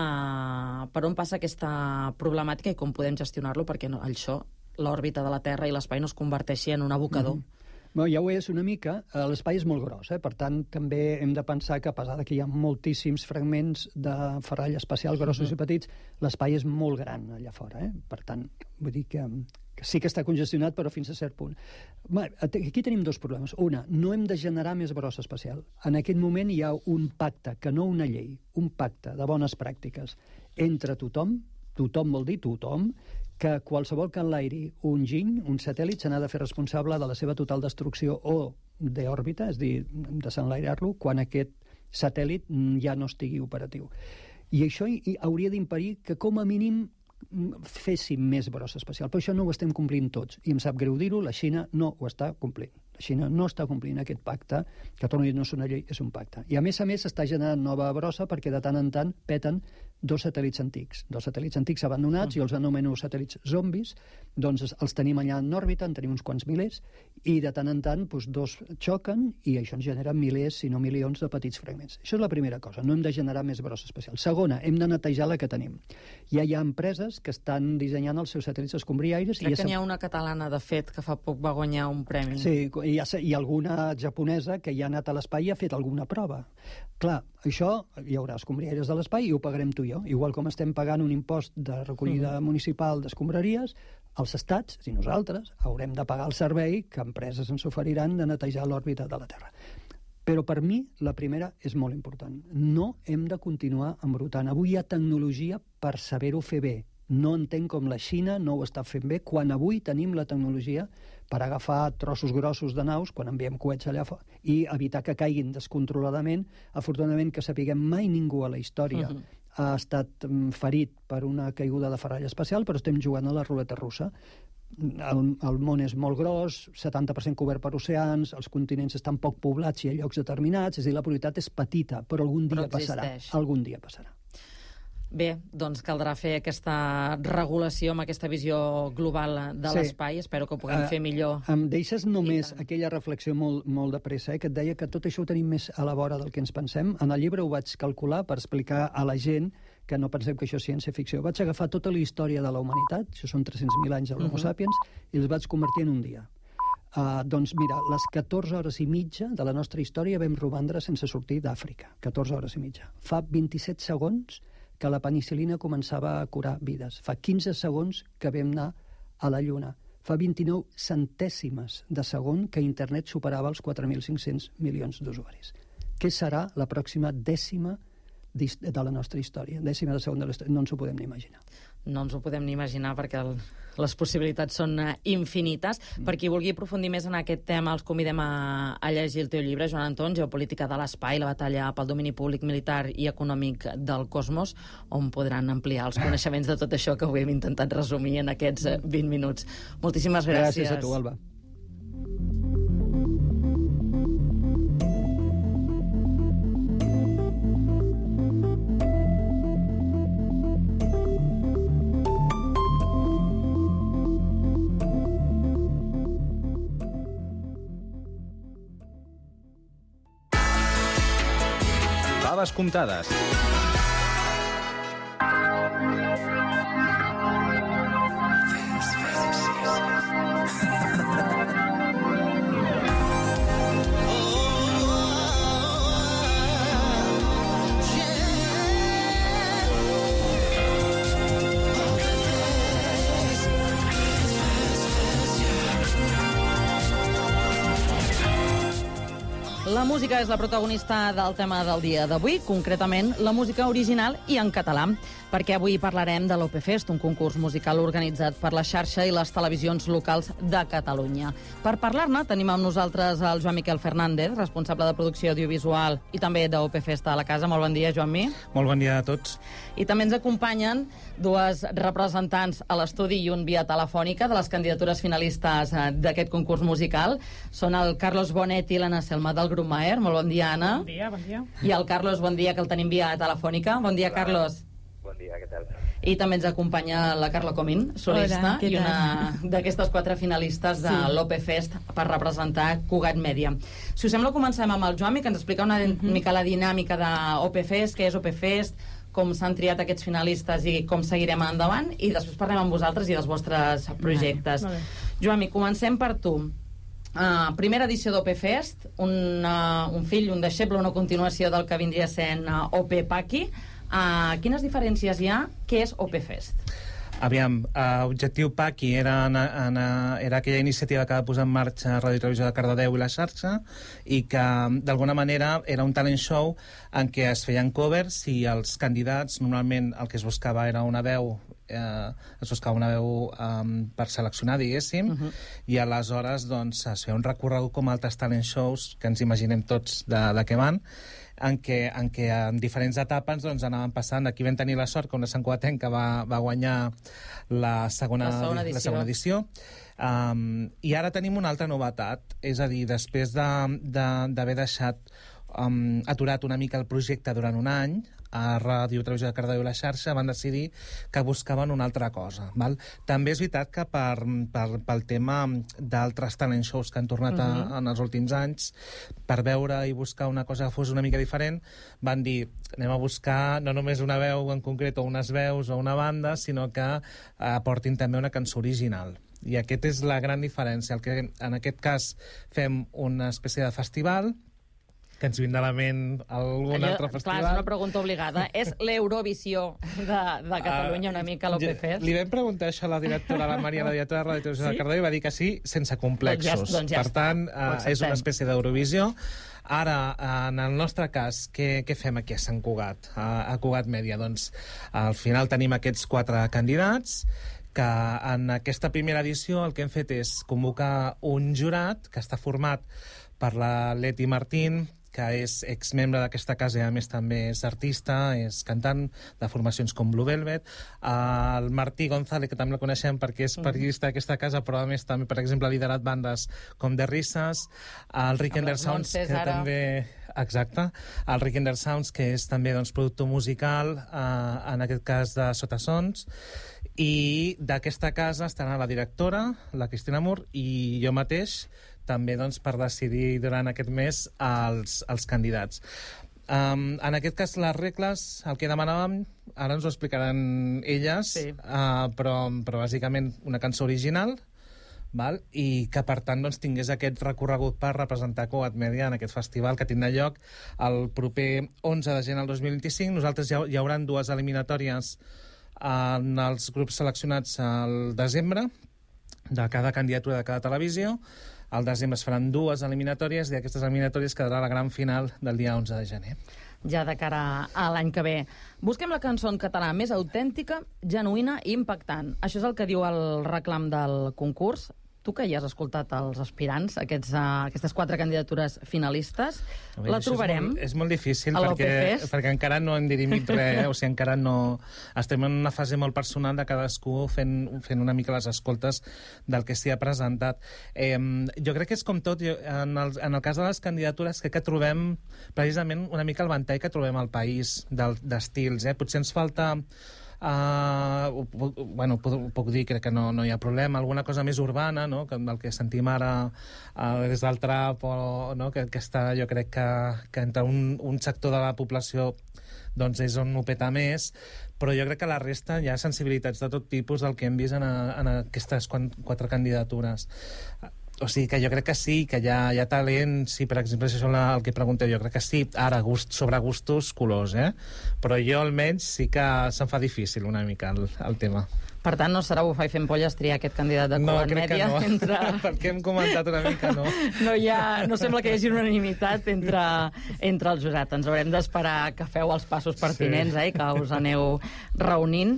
Uh, per on passa aquesta problemàtica i com podem gestionar-lo perquè no, això, l'òrbita de la Terra i l'espai no es converteixi en un abocador? Mm-hmm. Bueno, ja ho és una mica. L'espai és molt gros, eh? Per tant, també hem de pensar que, a pesar que hi ha moltíssims fragments de ferrall espacial grossos mm-hmm. i petits, l'espai és molt gran allà fora, eh? Per tant, vull dir que, que sí que està congestionat, però fins a cert punt. Aquí tenim dos problemes. Una, no hem de generar més brossa espacial. En aquest moment hi ha un pacte, que no una llei, un pacte de bones pràctiques entre tothom, tothom vol dir tothom, que qualsevol que enlairi un giny, un satèl·lit, se n'ha de fer responsable de la seva total destrucció o d'òrbita, és a dir, desenlairar-lo, quan aquest satèl·lit ja no estigui operatiu. I això hauria d'impedir que, com a mínim, féssim més brossa espacial. Però això no ho estem complint tots. I em sap greu dir-ho, la Xina no ho està complint. La Xina no està complint aquest pacte, que torno a dir, no és una llei, és un pacte. I a més a més està generant nova brossa perquè de tant en tant peten dos satèl·lits antics. Dos satèl·lits antics abandonats, mm. jo els anomeno satèl·lits zombis, doncs els tenim allà en òrbita, en tenim uns quants milers, i de tant en tant doncs, dos xoquen i això ens genera milers, si no milions, de petits fragments. Això és la primera cosa, no hem de generar més brossa espacial. Segona, hem de netejar la que tenim. Ja hi ha empreses que estan dissenyant els seus satèl·lits escombriaires. Crec i ja que n'hi ha una catalana, de fet, que fa poc va guanyar un premi. Sí, i, ha, i alguna japonesa que ja ha anat a l'espai i ha fet alguna prova. Clar, això hi haurà escombriaires de l'espai i ho pagarem tu i jo. Igual com estem pagant un impost de recollida uh-huh. municipal d'escombraries, els estats, i nosaltres, haurem de pagar el servei que empreses ens oferiran de netejar l'òrbita de la Terra. Però per mi la primera és molt important. No hem de continuar embrutant. Avui hi ha tecnologia per saber-ho fer bé. No entenc com la Xina no ho està fent bé quan avui tenim la tecnologia per agafar trossos grossos de naus, quan enviem coets allà, i evitar que caiguin descontroladament. Afortunadament, que sapiguem, mai ningú a la història uh-huh. ha estat ferit per una caiguda de ferralla espacial, però estem jugant a la ruleta russa. El, el món és molt gros, setanta per cent cobert per oceans, els continents estan poc poblats i a llocs determinats, és a dir, la probabilitat és petita, però algun dia però passarà. Algun dia passarà. Bé, doncs caldrà fer aquesta regulació amb aquesta visió global de sí. l'espai. Espero que ho puguem uh, fer millor. Em deixes només aquella reflexió molt, molt de pressa, eh, que et deia que tot això ho tenim més a la vora del que ens pensem. En el llibre ho vaig calcular per explicar a la gent que no pensem que això és ciència-ficció. Vaig agafar tota la història de la humanitat, això són tres-cents mil anys de l'Homo uh-huh. sapiens, i els vaig convertir en un dia. Uh, doncs mira, les catorze hores i mitja de la nostra història vam romandre sense sortir d'Àfrica. catorze hores i mitja. Fa vint-i-set segons que la penicil·lina començava a curar vides. Fa quinze segons que vam anar a la Lluna. Fa vint-i-nou centèsimes de segon que internet superava els quatre mil cinc-cents milions d'usuaris. Què serà la pròxima dècima de la nostra història? Dècima de segon de la història. No ens ho podem ni imaginar. No ens ho podem ni imaginar perquè el, les possibilitats són infinites. Mm. Per qui vulgui aprofundir més en aquest tema, els convidem a, a llegir el teu llibre, Joan Anton, Geopolítica de l'espai, la batalla pel domini públic, militar i econòmic del cosmos, on podran ampliar els coneixements de tot això que avui hem intentat resumir en aquests vint minuts. Moltíssimes gràcies. Gràcies a tu, Alba. Faves comptades. La música és la protagonista del tema del dia d'avui, concretament la música original i en català, perquè avui parlarem de l'Opefest, un concurs musical organitzat per la xarxa i les televisions locals de Catalunya. Per parlar-ne tenim amb nosaltres el Joan Miquel Fernández, responsable de producció audiovisual i també d'Opefest a la casa. Molt bon dia, Joanmi. Molt bon dia a tots. I també ens acompanyen dues representants a l'estudi i un via telefònica de les candidatures finalistes d'aquest concurs musical. Són el Carlos Bonet i l'Anna Selma del grup Maer. Molt bon dia, Anna. Bon dia, bon dia. I el Carlos, bon dia, que el tenim via telefònica. Bon dia, Hola. Carlos. Bon dia, què tal? I també ens acompanya la Carla Comín, solista, Hola, i una d'aquestes quatre finalistes de sí. l'Opefest per representar Cugat Mèdia. Si us sembla, comencem amb el Joanmi, que ens explica una uh-huh. mica la dinàmica d'Opefest, què és Opefest, com s'han triat aquests finalistes i com seguirem endavant, i després parlem amb vosaltres i dels vostres projectes. Vale. Joanmi, comencem per tu. Uh, primera edició d'Opefest, un, uh, un fill, un deixeble, una continuació del que vindria sent uh, Opepaki. Uh, quines diferències hi ha? Què és Opefest? Aviam, uh, Objectiu Paqui era, en, en, era aquella iniciativa que va posar en marxa Ràdio i Televisió de Cardedeu i la xarxa, i que d'alguna manera era un talent show en què es feien covers i els candidats, normalment el que es buscava era una veu, eh, es buscava una veu um, per seleccionar, diguéssim, uh-huh. i aleshores doncs, es feia un recorregut com altres talent shows que ens imaginem tots de, de què van, en què, en què en diferents etapes doncs, anaven passant. Aquí vam tenir la sort que una santcugatenca va, va guanyar la segona, la segona edició, la segona edició. Um, i ara tenim una altra novetat, és a dir, després d'haver de, de, deixat um, aturat una mica el projecte durant un any, a Ràdio i Televisió de Cardedeu i la xarxa van decidir que buscaven una altra cosa. Val? També és veritat que per, per, pel tema d'altres talent shows que han tornat uh-huh. a, en els últims anys, per veure i buscar una cosa que fos una mica diferent, van dir, anem a buscar no només una veu en concret o unes veus o una banda, sinó que aportin també una cançó original. I aquesta és la gran diferència. El que en aquest cas fem una espècie de festival, que ens vindrà a la ment algun Allò, altre festival. Clar, és una pregunta obligada. És l'Eurovisió de, de Catalunya, una mica l'Opefest? Li vam preguntar això a la directora, la Maria, la directora de Ràdio i Televisió sí? de Cardedeu, i va dir que sí, sense complexos. Doncs ja, doncs ja per tant, eh, és una espècie d'Eurovisió. Ara, en el nostre cas, què, què fem aquí a Sant Cugat, a, a Cugat Mèdia? Doncs al final tenim aquests quatre candidats que en aquesta primera edició el que hem fet és convocar un jurat que està format per la Leti Martín, que és exmembre d'aquesta casa i a més també és artista, és cantant de formacions com Blue Velvet, el Martí González, que també el coneixem perquè és periodista d'aquesta casa, però a més també, per exemple, ha liderat bandes com The Risses, el Rick and the Sounds, que ara... també... Exacte, el Rick and the Sounds, que és també doncs, productor musical, eh, en aquest cas de Sotasons, i d'aquesta casa estarà la directora, la Cristina Mur, i jo mateix, també doncs, per decidir durant aquest mes els, els candidats. Um, en aquest cas, les regles, el que demanàvem, ara ens ho explicaran elles, sí. uh, però, però bàsicament una cançó original, val? I que per tant doncs, tingués aquest recorregut per representar Cugat Media en aquest festival que tindrà lloc el proper onze de gener del dos mil vint-i-cinc. Nosaltres hi, hi haurà dues eliminatòries en els grups seleccionats al desembre de cada candidatura de cada televisió. Al desembre es faran dues eliminatòries i aquestes eliminatòries quedarà la gran final del dia onze de gener. Ja de cara a l'any que ve. Busquem la cançó en català més autèntica, genuïna i impactant. Això és el que diu el reclam del concurs. Tu que hi has escoltat els aspirants, aquests, uh, aquestes quatre candidatures finalistes, veure, la trobarem? És molt, és molt difícil perquè, perquè encara no hem dirimit res, eh? O sigui, encara no... Estem en una fase molt personal de cadascú fent, fent una mica les escoltes del que s'hi ha presentat. Eh, jo crec que és com tot, jo, en, el, en el cas de les candidatures, crec que trobem precisament una mica el ventall que trobem al país d'estils. Eh? Potser ens falta... Uh, bueno, puc, puc dir, crec que no, no hi ha problema, alguna cosa més urbana, no? Que el que sentim ara uh, des del trap, o, no? que, que està, jo crec que, que entre un, un sector de la població doncs és on ho peta més, però jo crec que la resta hi ha sensibilitats de tot tipus del que hem vist en, a, en aquestes quatre candidatures. O sigui que jo crec que sí, que hi ha, hi ha talent, sí, per exemple, si és el que pregunteu, jo crec que sí, ara, gust, sobre gustos, colors, eh? Però jo almenys sí que se'm fa difícil una mica el, el tema. Per tant, no serà bufar i fent polles triar aquest candidat de Cugat no, Media? No, entre... perquè hem comentat una mica, no. No, hi ha, no sembla que hi hagi unanimitat entre, entre el jurat. Ens haurem d'esperar que feu els passos pertinents, sí. eh, que us aneu reunint.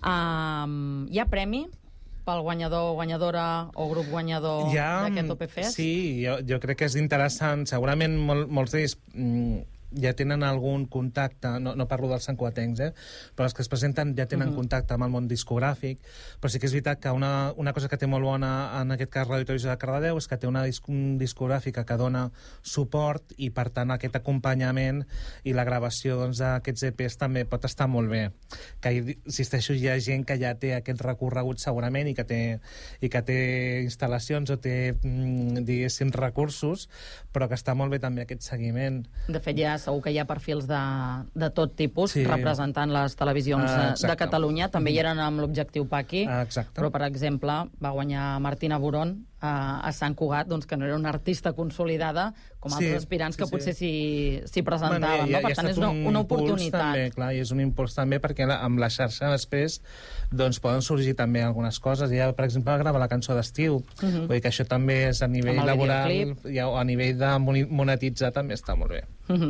Um, hi ha premi pel guanyador, guanyadora o grup guanyador ja, d'aquest O P Fest? Sí, jo, jo crec que és interessant. Segurament mol, molts d'ells mm, ja tenen algun contacte, no, no parlo dels santcugatencs, eh? Però els que es presenten ja tenen uh-huh. contacte amb el món discogràfic, però sí que és veritat que una, una cosa que té molt bona en aquest cas Ràdio i Televisió de Cardedeu és que té una disc discogràfica que dona suport i per tant aquest acompanyament i la gravació doncs, d'aquests E Pes també pot estar molt bé. Que insisteixo, hi ha gent que ja té aquest recorregut segurament i que té, i que té instal·lacions o té, diguéssim, recursos, però que està molt bé també aquest seguiment. De fet, ja segur que hi ha perfils de, de tot tipus sí. representant les televisions ah, de Catalunya. També hi eren amb l'objectiu Paqui, ah, però, per exemple, va guanyar Martina Boron a, a Sant Cugat, doncs, que no era una artista consolidada com sí, altres aspirants sí, que sí. potser s'hi presentaven. Bueno, i, no? Per i tant, és una, un una oportunitat. També, clar, i és un impuls també perquè amb la xarxa després doncs, poden sorgir també algunes coses. Ja, per exemple, va gravar la cançó d'estiu. Uh-huh. Vull dir que això també és a nivell laboral i a, a nivell de monetitzar també està molt bé. Uh-huh.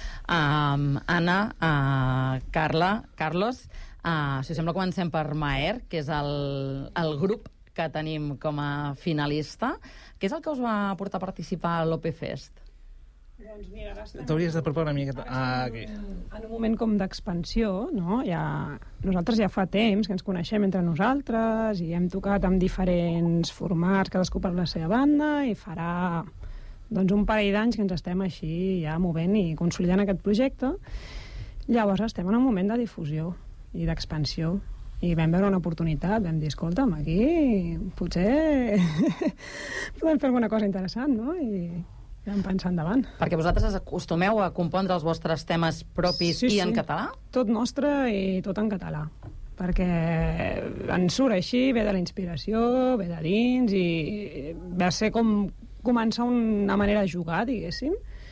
um, Anna, uh, Carla, Carlos, uh, si us sembla comencem per Maer, que és el, el grup que tenim com a finalista. Què és el que us va portar a participar a l'O P Fest? Doncs mira, ara estem... T'hauries de preparar una mica... Ah, aquí. En un moment com d'expansió, no? Ja... Nosaltres ja fa temps que ens coneixem entre nosaltres i hem tocat amb diferents formats, cadascú per la seva banda, i farà doncs, un parell d'anys que ens estem així ja movent i consolidant aquest projecte. Llavors estem en un moment de difusió i d'expansió. I vam veure una oportunitat, vam dir, escolta'm, aquí potser podem fer alguna cosa interessant, no? I vam pensar endavant. Perquè vosaltres acostumeu a compondre els vostres temes propis sí, i sí. en català? Tot nostre i tot en català. Perquè ens surt així, ve de la inspiració, ve de dins, i va ser com començar una manera de jugar, diguéssim,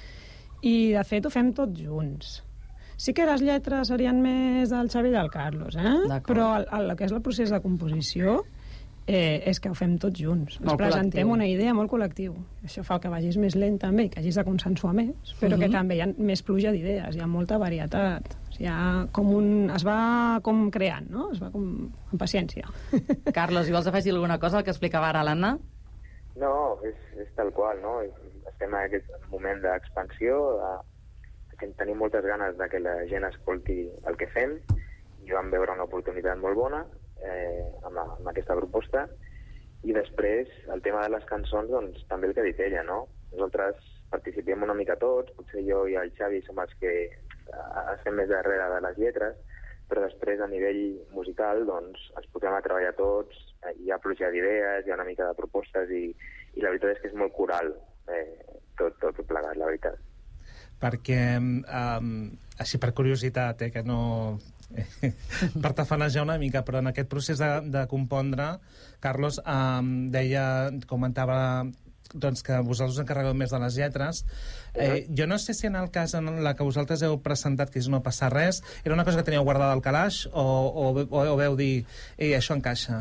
i de fet ho fem tots junts. Sí que les lletres serien més del Xavi i del Carlos, eh? Però el, el, el que és el procés de composició eh, és que ho fem tots junts. Ens presentem una idea molt col·lectiu. Això fa que vagis més lent també i que hagis de consensuar més, però uh-huh. que també hi ha més pluja d'idees, hi ha molta varietat. O sigui, com un, es va com creant, no? Es va com amb paciència. Carlos, i vols afegir alguna cosa al que explicava ara l'Anna? No, és, és tal qual, no? Estem en aquest moment d'expansió, de, tenim moltes ganes de que la gent escolti el que fem, i vam veure una oportunitat molt bona eh, amb, la, amb aquesta proposta, i després el tema de les cançons, doncs també el que ha dit ella, no? Nosaltres participem una mica tots, potser jo i el Xavi som els que estem més darrere de les lletres, però després a nivell musical doncs ens posem a treballar tots, hi ha pluja d'idees, hi ha una mica de propostes i, i la veritat és que és molt coral eh, tot, tot plegat, la veritat. Perquè, um, així per curiositat, eh, que no... per tafanejar una mica, però en aquest procés de, de compondre, Carlos um, deia, comentava doncs que vosaltres us encarregueu més de les lletres. Eh, jo no sé si en el cas en la que vosaltres heu presentat, que és No passa res, era una cosa que teníeu guardada al calaix o, o, o, o veu dir, ei, això encaixa?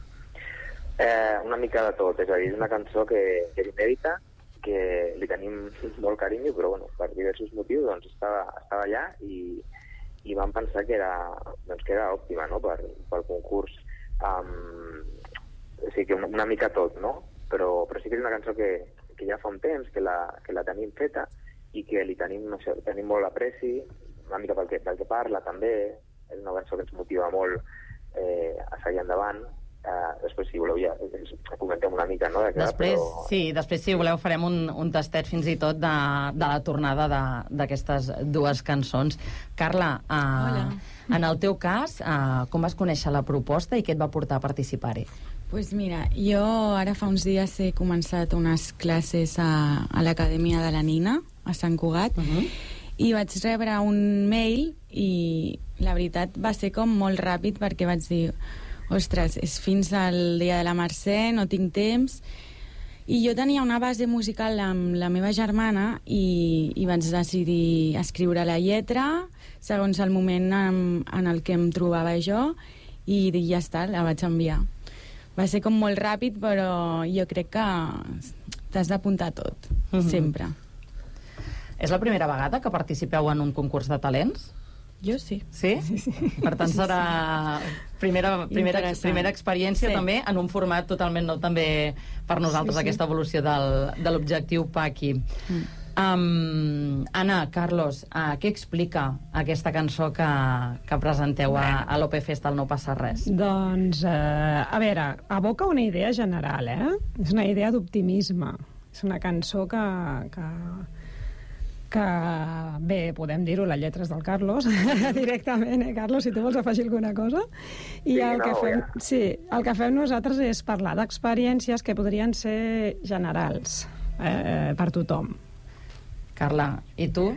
Eh, una mica de tot, és a dir, és una cançó que, que és inèdita, que li tenim molt carinyo, però bueno, per diversos motius doncs estava, estava allà i, i vam pensar que era, doncs, que era òptima, no?, per, pel concurs. Um, o sigui que una, una mica tot, no? Però, però sí que és una cançó que, que ja fa un temps que la, que la tenim feta i que li tenim, no sé, tenim molt apreci, una mica pel que, pel que parla també, és una cançó que ens motiva molt eh, a seguir endavant. Uh, després, si voleu, ja comentem una mica, no? De clar, després, però... sí, després, si voleu, farem un, un tastet fins i tot de, de la tornada d'aquestes dues cançons. Carla, uh, en el teu cas, uh, com vas conèixer la proposta i què et va portar a participar-hi? Pues mira, jo ara fa uns dies he començat unes classes a, a l'Acadèmia de la Nina, a Sant Cugat, uh -huh. i vaig rebre un mail i la veritat va ser com molt ràpid perquè vaig dir, ostres, és fins al dia de la Mercè, no tinc temps, i jo tenia una base musical amb la meva germana i, i vaig decidir escriure la lletra segons el moment en, en el que em trobava jo i ja està, la vaig enviar. Va ser com molt ràpid, però jo crec que t'has d'apuntar tot, mm-hmm. sempre. És la primera vegada que participeu en un concurs de talents? Jo sí. Sí? Sí, sí. Per tant, serà primera, primera, primera experiència sí. també en un format totalment nou també per nosaltres, sí, sí. aquesta evolució del, de l'objectiu Paqui. Mm. Um, Anna, Carlos, uh, què explica aquesta cançó que, que presenteu a, a l'O P Fest al No passa res? Doncs, uh, a veure, aboca una idea general, eh? És una idea d'optimisme. És una cançó que... que que, bé, podem dir-ho, les lletres del Carlos, directament, eh, Carlos, si tu vols afegir alguna cosa. I sí, el, no, que fem, ja. sí, el que fem nosaltres és parlar d'experiències que podrien ser generals eh, per tothom. Carla, i tu?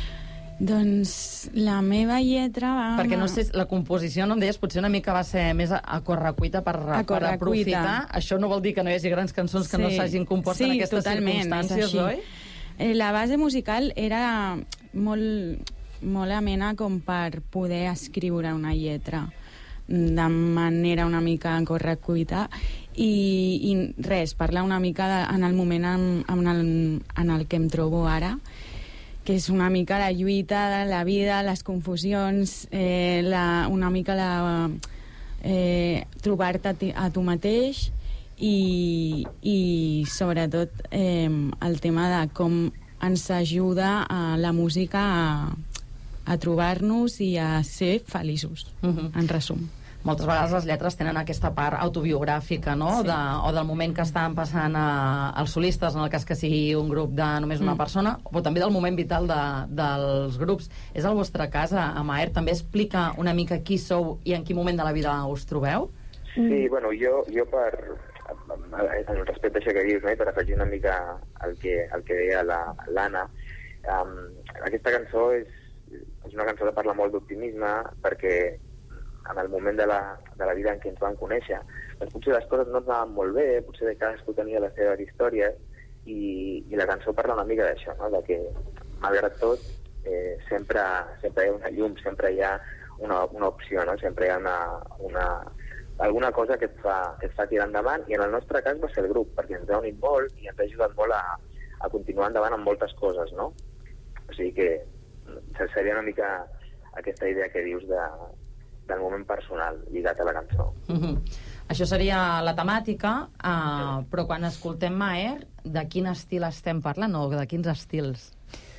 Doncs la meva lletra va... Perquè no sé, la composició, no em deies, potser una mica va ser més a, a correcuita per, per aprofitar. Això no vol dir que no hi hagi grans cançons que sí. no s'hagin compost sí, en aquestes totalment, circumstàncies, oi? La base musical era molt, molt amena com per poder escriure una lletra de manera una mica correcuita i, i res, parlar una mica de, en el moment en, en, el, en el que em trobo ara, que és una mica la lluita de la vida, les confusions, eh, la, una mica la, eh, trobar-te a, a tu mateix i, i sobretot eh, el tema de com ens ajuda a la música a, a trobar-nos i a ser feliços, uh-huh. en resum. Moltes vegades les lletres tenen aquesta part autobiogràfica, no? Sí. De, o del moment que estan passant a, als solistes, en el cas que sigui un grup de només una mm. persona, però també del moment vital de, dels grups. És el vostre cas, a Maher? També explica una mica qui sou i en quin moment de la vida us trobeu? Sí, bueno, jo, jo per... respecte a això que dius, no? I per afegir una mica el que, el que deia l'Anna, la, um, aquesta cançó és, és una cançó que parla molt d'optimisme perquè en el moment de la, de la vida en què ens vam conèixer, doncs potser les coses no ens anaven molt bé, potser de cadascú tenia les seves històries, i, i la cançó parla una mica d'això, no? De que, malgrat tot, eh, sempre, sempre hi ha una llum, sempre hi ha una, una opció, no? Sempre hi ha una, una, alguna cosa que et, fa, que et fa tirar endavant, i en el nostre cas va ser el grup, perquè ens ha unit molt i ens ha ajudat molt a, a continuar endavant amb moltes coses, no? O sigui que seria una mica aquesta idea que dius de, del moment personal lligat a la cançó. Mm-hmm. Això seria la temàtica, uh, però quan escoltem Maher, de quin estil estem parlant o de quins estils?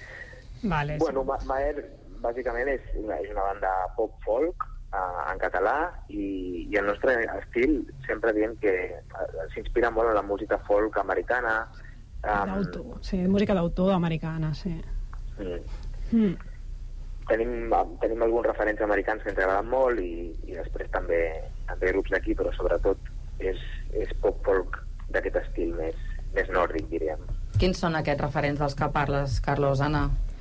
Vale, bueno, Ma Maher bàsicament és una, és una banda pop-folk uh, en català i, i el nostre estil sempre diem que uh, s'inspira molt en la música folk americana. Um, d'autor, sí, música d'autor americana, sí. Mm. Mm. Tenim, tenim alguns referents americans que ens agraden molt i, i després també, també grups d'aquí, però sobretot és, és pop-folk d'aquest estil més, més nòrdic, diríem. Quins són aquests referents dels que parles, Carlos, Anna?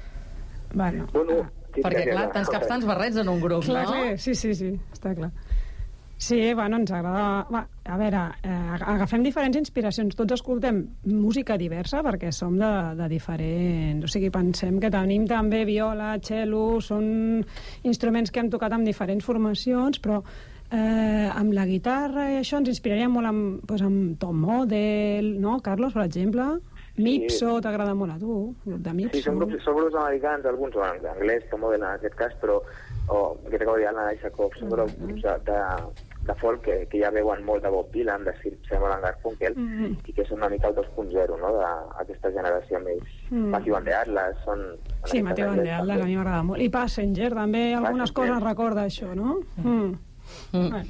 Bueno, bueno perquè, clar, tants caps, tants barrets en un grup, clar, no? Sí, sí, sí, està clar. Sí, bueno, ens agrada... Va, a veure, eh, agafem diferents inspiracions. Tots escoltem música diversa perquè som de, de diferents... O sigui, pensem que tenim també viola, cello, són instruments que hem tocat amb diferents formacions, però eh, amb la guitarra i això ens inspiraríem molt amb, doncs, amb Tom Model, no, Carlos, per exemple? Mipso, sí. T'agrada molt a tu, grup de Mipso. Sí, són grups, són grups americans, alguns són anglès, Tom Model en aquest cas, però o que t'acabo de dir, Anna Isakov, són grups de, de, de folk que, que ja veuen molt de Bob Dylan, de Sir Simon and Garfunkel, mm -hmm. i que són una mica el dos punt zero, no?, d'aquesta generació més... Mm. Matthew and the Atlas, són... Sí, Matthew and the Atlas, a mi m'agrada molt. I Passenger, també, algunes Passenger. Coses recorda això, no? Mm. Mm. Mm.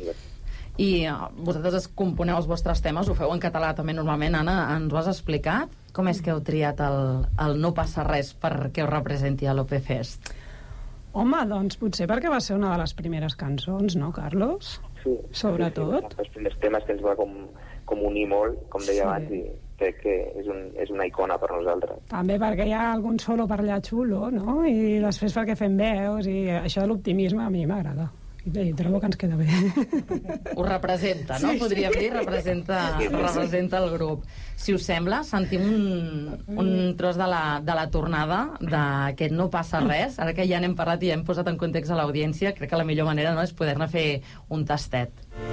I uh, vosaltres componeu els vostres temes, ho feu en català també normalment, Anna, ens ho has explicat? Com és que heu triat el, el No passa res perquè us representi a l'O P Fest? Home, doncs potser perquè va ser una de les primeres cançons, no, Carlos? Sí. Sobretot. Sí, sí, els primers temes que ens va com, com unir molt, com deia sí. abans, i crec que és, un, és una icona per nosaltres. També perquè hi ha algun solo per allà xulo, no? I després perquè fem veus, i això de l'optimisme a mi m'agrada. I trobo que ens queda bé. Ho representa, no? Sí, podríem sí. dir, representa, representa el grup. Si us sembla, sentim un, un tros de la, de la tornada d'aquest No passa res. Ara que ja n'hem parlat i ja hem posat en context a l'audiència, crec que la millor manera, no, és poder-ne fer un tastet.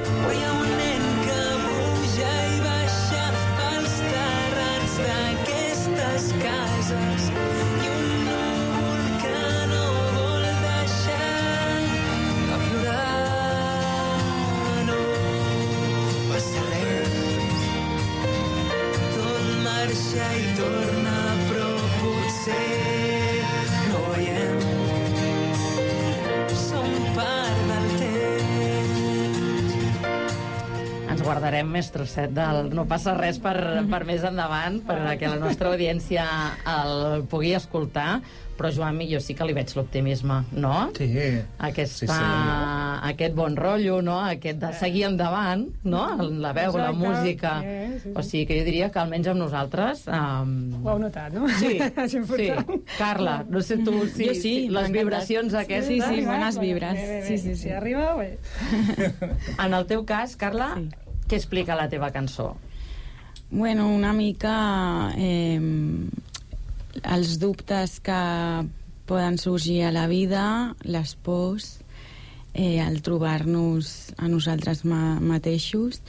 I torna, però potser no veiem. Som part del temps. Ens guardarem més trosset del No passa res per, per més endavant, perquè la nostra audiència el pugui escoltar. Però, Joan, jo sí que li veig l'optimisme, no? Sí. Aquesta, sí, sí. Aquest bon rotllo, no? Aquest de seguir endavant, no? La veu, exacte. La música. Sí, sí, sí. O sigui que jo diria que almenys amb nosaltres... Um... Ho heu notat, no? Sí, sí. Carla, no sé tu si, jo sí, si les vibracions aquestes... Sí, sí, bones vibres. Bé, bé, bé. Sí, sí, sí. Si arriba, bé. En el teu cas, Carla, sí. Què explica la teva cançó? Bueno, una mica... Eh... els dubtes que poden sorgir a la vida, les pors, eh, el trobar-nos a nosaltres ma mateixos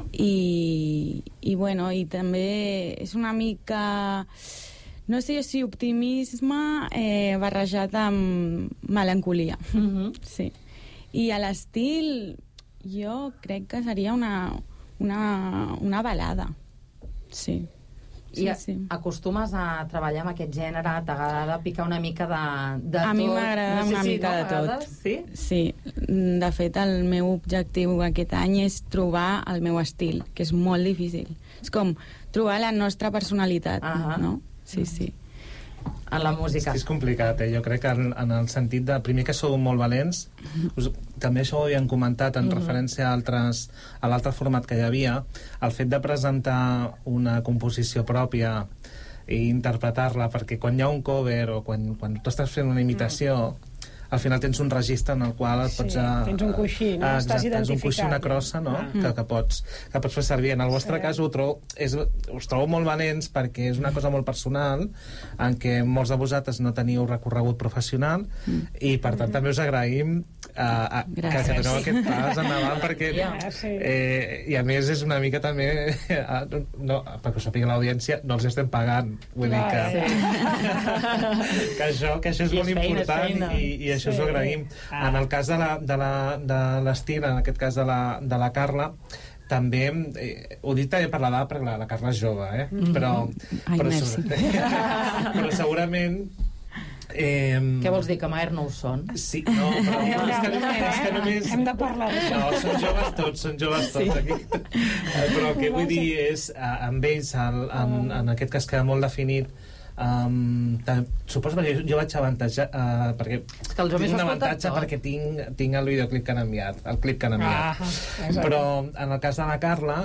i, i, bueno, i també és una mica, no sé si optimisme eh, barrejat amb melancolia. Mm-hmm. Sí. I a l'estil jo crec que seria una, una, una balada. Sí. I sí, sí. Acostumes a treballar amb aquest gènere? T'agrada picar una mica de, de tot? A mi m'agrada no sé una si mica no, de tot. Sí? Sí. De fet, el meu objectiu aquest any és trobar el meu estil, que és molt difícil. És com trobar la nostra personalitat, uh-huh. no? Sí, sí. En la música. És, és complicat, eh? Jo crec que en, en el sentit de... Primer que sou molt valents, us, també això ho havien comentat en uh-huh. referència a, altres, a l'altre format que hi havia, el fet de presentar una composició pròpia i interpretar-la, perquè quan hi ha un cover o quan, quan tu estàs fent una imitació, uh-huh. al final tens un registre en el qual et pots... Sí, tens un coixí, no? Ah, estàs identificat. Tens un coixí, una crossa, no? Ah. Que, que, pots, que pots fer servir. En el vostre sí. cas ho trobo, és, us trobo molt valents perquè és una cosa molt personal en què molts de vosaltres no teniu recorregut professional mm. i per tant mm. també us agraïm Uh, que, que doneu aquest pas endavant perquè eh, i a més és una mica també uh, no, perquè ho sàpiga l'audiència no els estem pagant vull dir que, sí. que, això, que això és I molt és feina, important feina. I, i això sí. us ho agraïm ah. En el cas de la, de la, de l'Estil, en aquest cas de la, de la Carla també, eh, ho dic també per l'edat perquè la, la Carla és jove eh? mm-hmm. però, Ai, però, segur, però segurament Eh, Què vols dir, que Maer no ho són? Sí, no, però no, és, que, és que només... Hem de parlar d'això. No, són joves tots, són joves tots sí. aquí. Però el que vull dir és, amb ells, el, en, en aquest cas queda molt definit, um, suposo perquè jo vaig avantatjar, uh, perquè és que tinc un avantatge tot. Perquè tinc, tinc el videoclip que han enviat, el clip que han enviat. Ah, però en el cas de la Carla...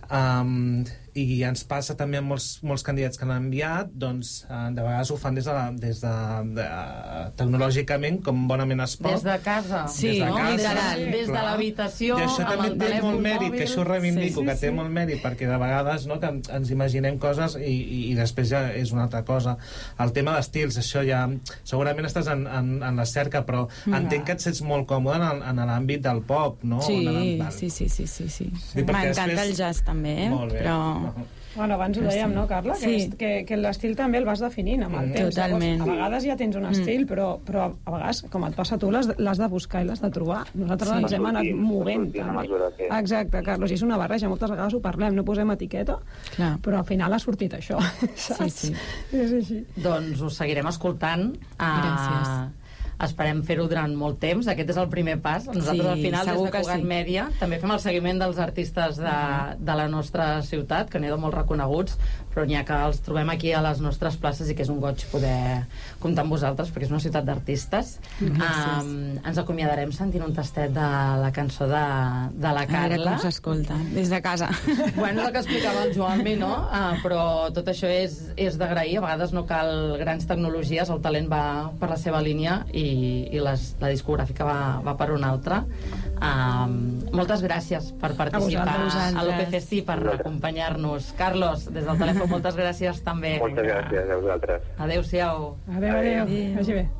Um, i ens passa també amb molts, molts candidats que l'han enviat doncs uh, de vegades ho fan des de, la, des de, de uh, tecnològicament com bonament es pot des de casa, sí, des de no? casa, literal, sí, des clar. De l'habitació i això també té molt mèrit mòbil. Que això ho reivindico, sí, sí, que té sí. molt mèrit perquè de vegades no, que ens imaginem coses i, i, i després ja és una altra cosa. El tema d'estils, això ja segurament estàs en, en, en la cerca però mm. entenc que et sents molt còmode en, en l'àmbit del pop, no? Sí, en sí, sí, sí, sí, sí. M'encanta després... el jazz també, eh? Molt bé. Però... Bueno, abans ho dèiem, no, Carla? Que, sí. que, que l'estil també el vas definint amb el temps. Totalment. Llavors, a vegades ja tens un estil, mm. però, però a vegades, com et passa a tu, l'has de buscar i l'has de trobar. Nosaltres sí. ens hem anat movent. Que... Exacte, Carlos, i és una barreja. Moltes vegades ho parlem, no posem etiqueta, Clar. Però al final ha sortit això. Sí, sí. És així. Doncs us seguirem escoltant. Gràcies. Uh, Esperem fer-ho durant molt temps. Aquest és el primer pas. Nosaltres, sí, al final, des de Cugat sí. Mèdia, també fem el seguiment dels artistes de, de la nostra ciutat, que n'hi ha molt reconeguts, però n'hi ha que els trobem aquí a les nostres places i que és un goig poder comptar amb vosaltres, perquè és una ciutat d'artistes. Um, ens acomiadarem sentint un tastet de la cançó de, de la Carla. A veure com s'escolta, des de casa. Bueno, és el que explicava el Joanmi, no? Uh, però tot això és, és d'agrair. A vegades no cal grans tecnologies, el talent va per la seva línia i i les, la discogràfica va, va per una altra. Um, moltes gràcies per participar a, a l'O P Festi, per acompanyar-nos. Carlos, des del telèfon, moltes gràcies també. Moltes gràcies a vosaltres. Adéu-siau. Adéu, adéu. adéu. Vagi bé.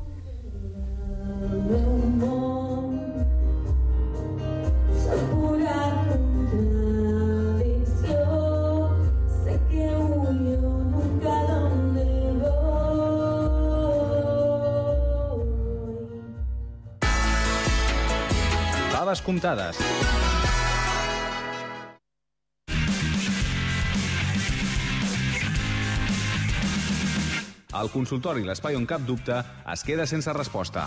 Faves comptades. El consultori, l'espai on cap dubte, es queda sense resposta.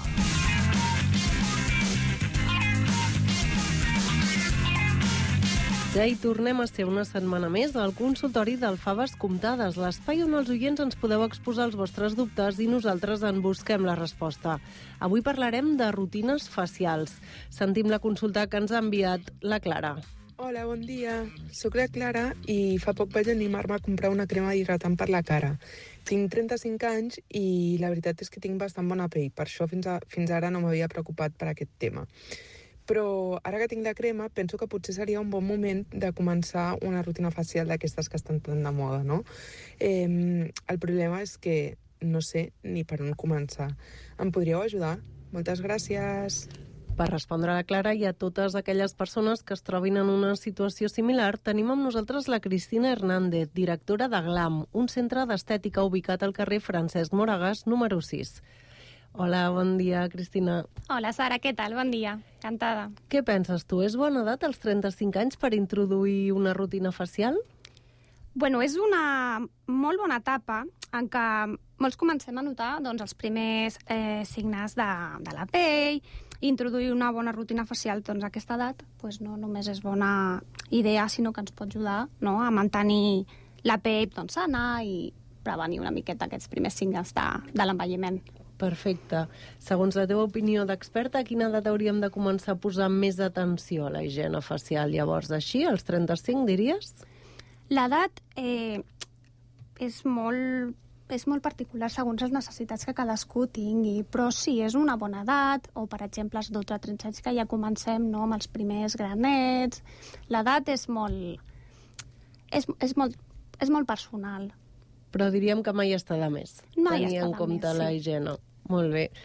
Ja hi tornem a ser una setmana més al consultori del Faves Comptades, l'espai on els oients ens podeu exposar els vostres dubtes i nosaltres en busquem la resposta. Avui parlarem de rutines facials. Sentim la consulta que ens ha enviat la Clara. Hola, bon dia. Soc la Clara i fa poc vaig animar-me a comprar una crema hidratant per la cara. Tinc trenta-cinc anys i la veritat és que tinc bastant bona pell, per això fins, a, fins ara no m'havia preocupat per aquest tema. Però ara que tinc la crema, penso que potser seria un bon moment de començar una rutina facial d'aquestes que estan tan de moda, no? Eh, el problema és que no sé ni per on començar. Em podríeu ajudar? Moltes gràcies. Per respondre a la Clara i a totes aquelles persones que es trobin en una situació similar, tenim amb nosaltres la Cristina Hernández, directora de Glam, un centre d'estètica ubicat al carrer Francesc Moragas, número sis. Hola, bon dia, Cristina. Hola, Sara, què tal? Bon dia. Encantada. Què penses tu? És bona edat, als trenta-cinc anys, per introduir una rutina facial? Bueno, és una molt bona etapa en què molts comencem a notar doncs, els primers eh, signes de, de la pell. Introduir una bona rutina facial doncs, a aquesta edat doncs, no només és bona idea, sinó que ens pot ajudar, no?, a mantenir la pell doncs, sana i prevenir una miqueta aquests primers signes de, de l'envelliment. Perfecte. Segons la teva opinió d'experta, a quina edat hauríem de començar a posar més atenció a la higiene facial? Llavors, així, als trenta-cinc, diries? L'edat eh, és, molt, és molt particular segons les necessitats que cadascú tingui, però sí, és una bona edat, o per exemple als dotze o tretze anys que ja comencem, no?, amb els primers granets. L'edat és molt, és, és molt, és molt personal. Però diríem que mai està de més. Mai tenir està en de compte més, la sí. higiene. Molt bé.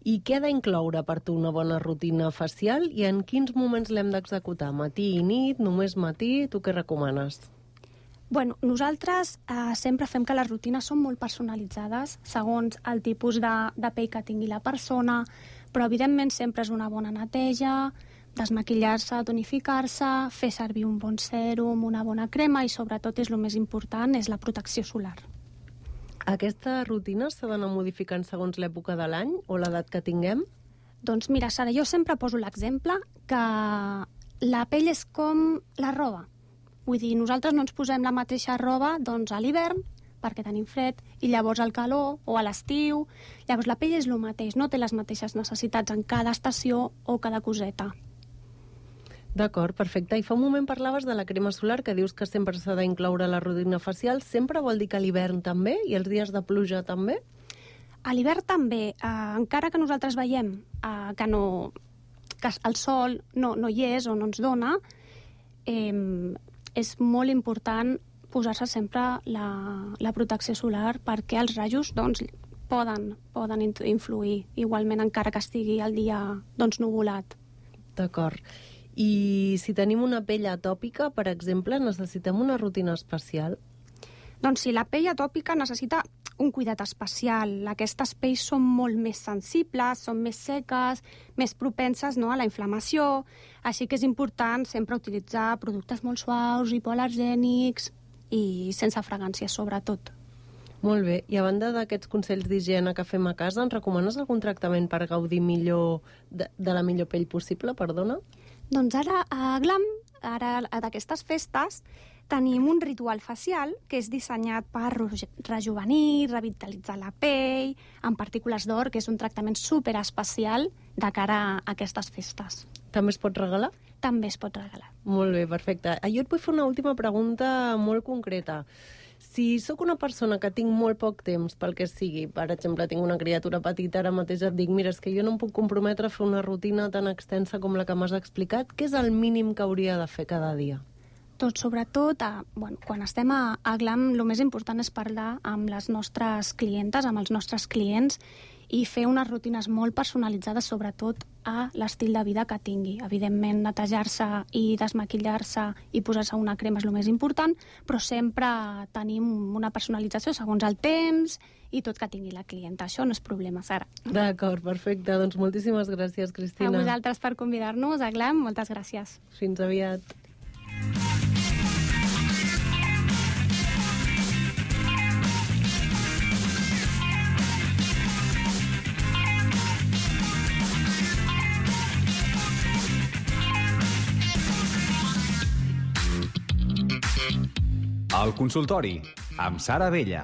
I què ha d'incloure per tu una bona rutina facial i en quins moments l'hem d'executar? Matí i nit, només matí? Tu què recomanes? Bueno, nosaltres eh, sempre fem que les rutines són molt personalitzades segons el tipus de, de pell que tingui la persona, però evidentment sempre és una bona neteja, desmaquillar-se, tonificar-se, fer servir un bon sèrum, una bona crema i sobretot és el més important, és la protecció solar. Aquesta rutina s'ha d'anar modificant segons l'època de l'any o l'edat que tinguem? Doncs mira, Sara, jo sempre poso l'exemple que la pell és com la roba. Vull dir, nosaltres no ens posem la mateixa roba doncs, a l'hivern, perquè tenim fred, i llavors al calor o a l'estiu. Llavors la pell és el mateix, no té les mateixes necessitats en cada estació o cada coseta. D'acord, perfecte. I fa un moment parlaves de la crema solar, que dius que sempre s'ha d'incloure la rutina facial. Sempre vol dir que a l'hivern també? I els dies de pluja també? A l'hivern també. Eh, encara que nosaltres veiem eh, que, no, que el sol no, no hi és o no ens dona, eh, és molt important posar-se sempre la, la protecció solar perquè els rajos doncs, poden, poden influir igualment encara que estigui el dia doncs, nuvolat. D'acord. I si tenim una pell atòpica, per exemple, necessitem una rutina especial? Doncs sí, la pell atòpica necessita un cuidat especial. Aquestes pells són molt més sensibles, són més seques, més propenses no, a la inflamació, així que és important sempre utilitzar productes molt suaus, hipoal·lergènics i sense fragància, sobretot. Molt bé. I a banda d'aquests consells d'higiene que fem a casa, ens recomanes algun tractament per gaudir millor de, de la millor pell possible? Perdona? Doncs ara a Glam, ara d'aquestes festes, tenim un ritual facial que és dissenyat per rejuvenir, revitalitzar la pell, amb partícules d'or, que és un tractament superespecial de cara a aquestes festes. També es pot regalar? També es pot regalar. Molt bé, perfecte. Jo et vull fer una última pregunta molt concreta. Si sóc una persona que tinc molt poc temps, pel que sigui, per exemple, tinc una criatura petita, ara mateix et dic, mira, és que jo no em puc comprometre a fer una rutina tan extensa com la que m'has explicat, què és el mínim que hauria de fer cada dia? Tot, sobretot, a, bueno, quan estem a, a Glam, el més important és parlar amb les nostres clientes, amb els nostres clients, i fer unes rutines molt personalitzades, sobretot a l'estil de vida que tingui. Evidentment, netejar-se i desmaquillar-se i posar-se una crema és el més important, però sempre tenim una personalització segons el temps i tot que tingui la clienta. Això no és problema, Sara. D'acord, perfecte. Doncs moltíssimes gràcies, Cristina. A vosaltres per convidar-nos a Glam. Moltes gràcies. Fins aviat. El consultori, amb Sara Abella.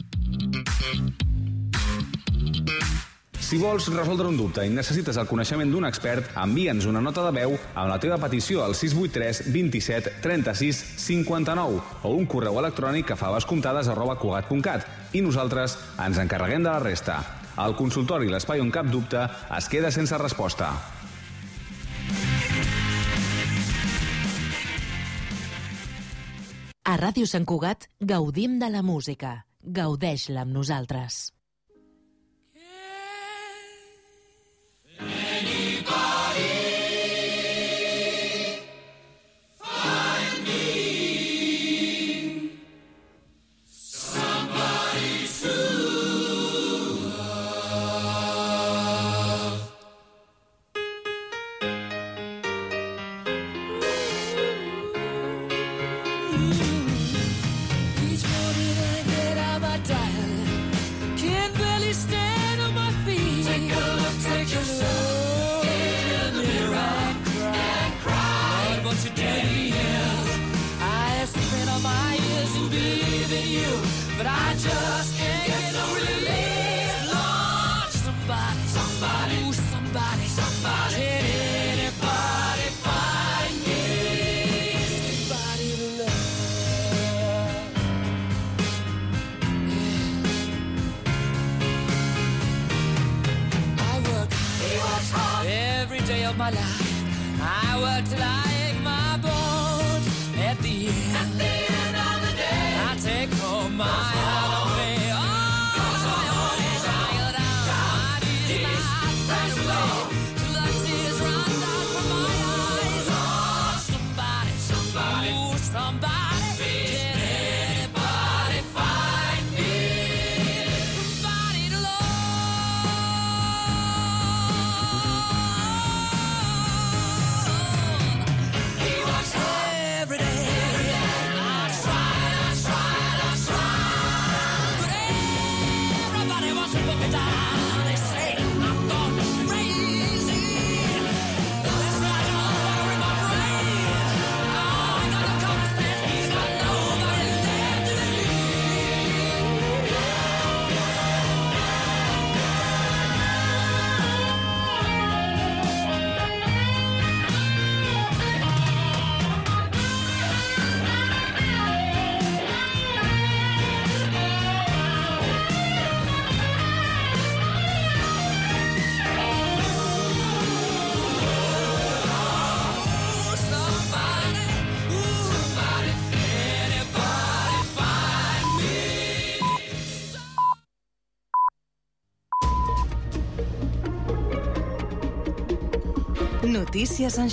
Si vols resoldre un dubte i necessites el coneixement d'un expert, envia'ns una nota de veu amb la teva petició al sis vuit tres dos set trenta-sis cinquanta-nou o un correu electrònic a favascomptades arroba cugat punt cat i nosaltres ens encarreguem de la resta. El consultori, l'espai on cap dubte es queda sense resposta. A Ràdio Sant Cugat gaudim de la música. Gaudeix-la amb nosaltres. My life, I work till I ache my bones. At the end, at the end of the day, I take home my holiday. Oh, my own child, my Notícies en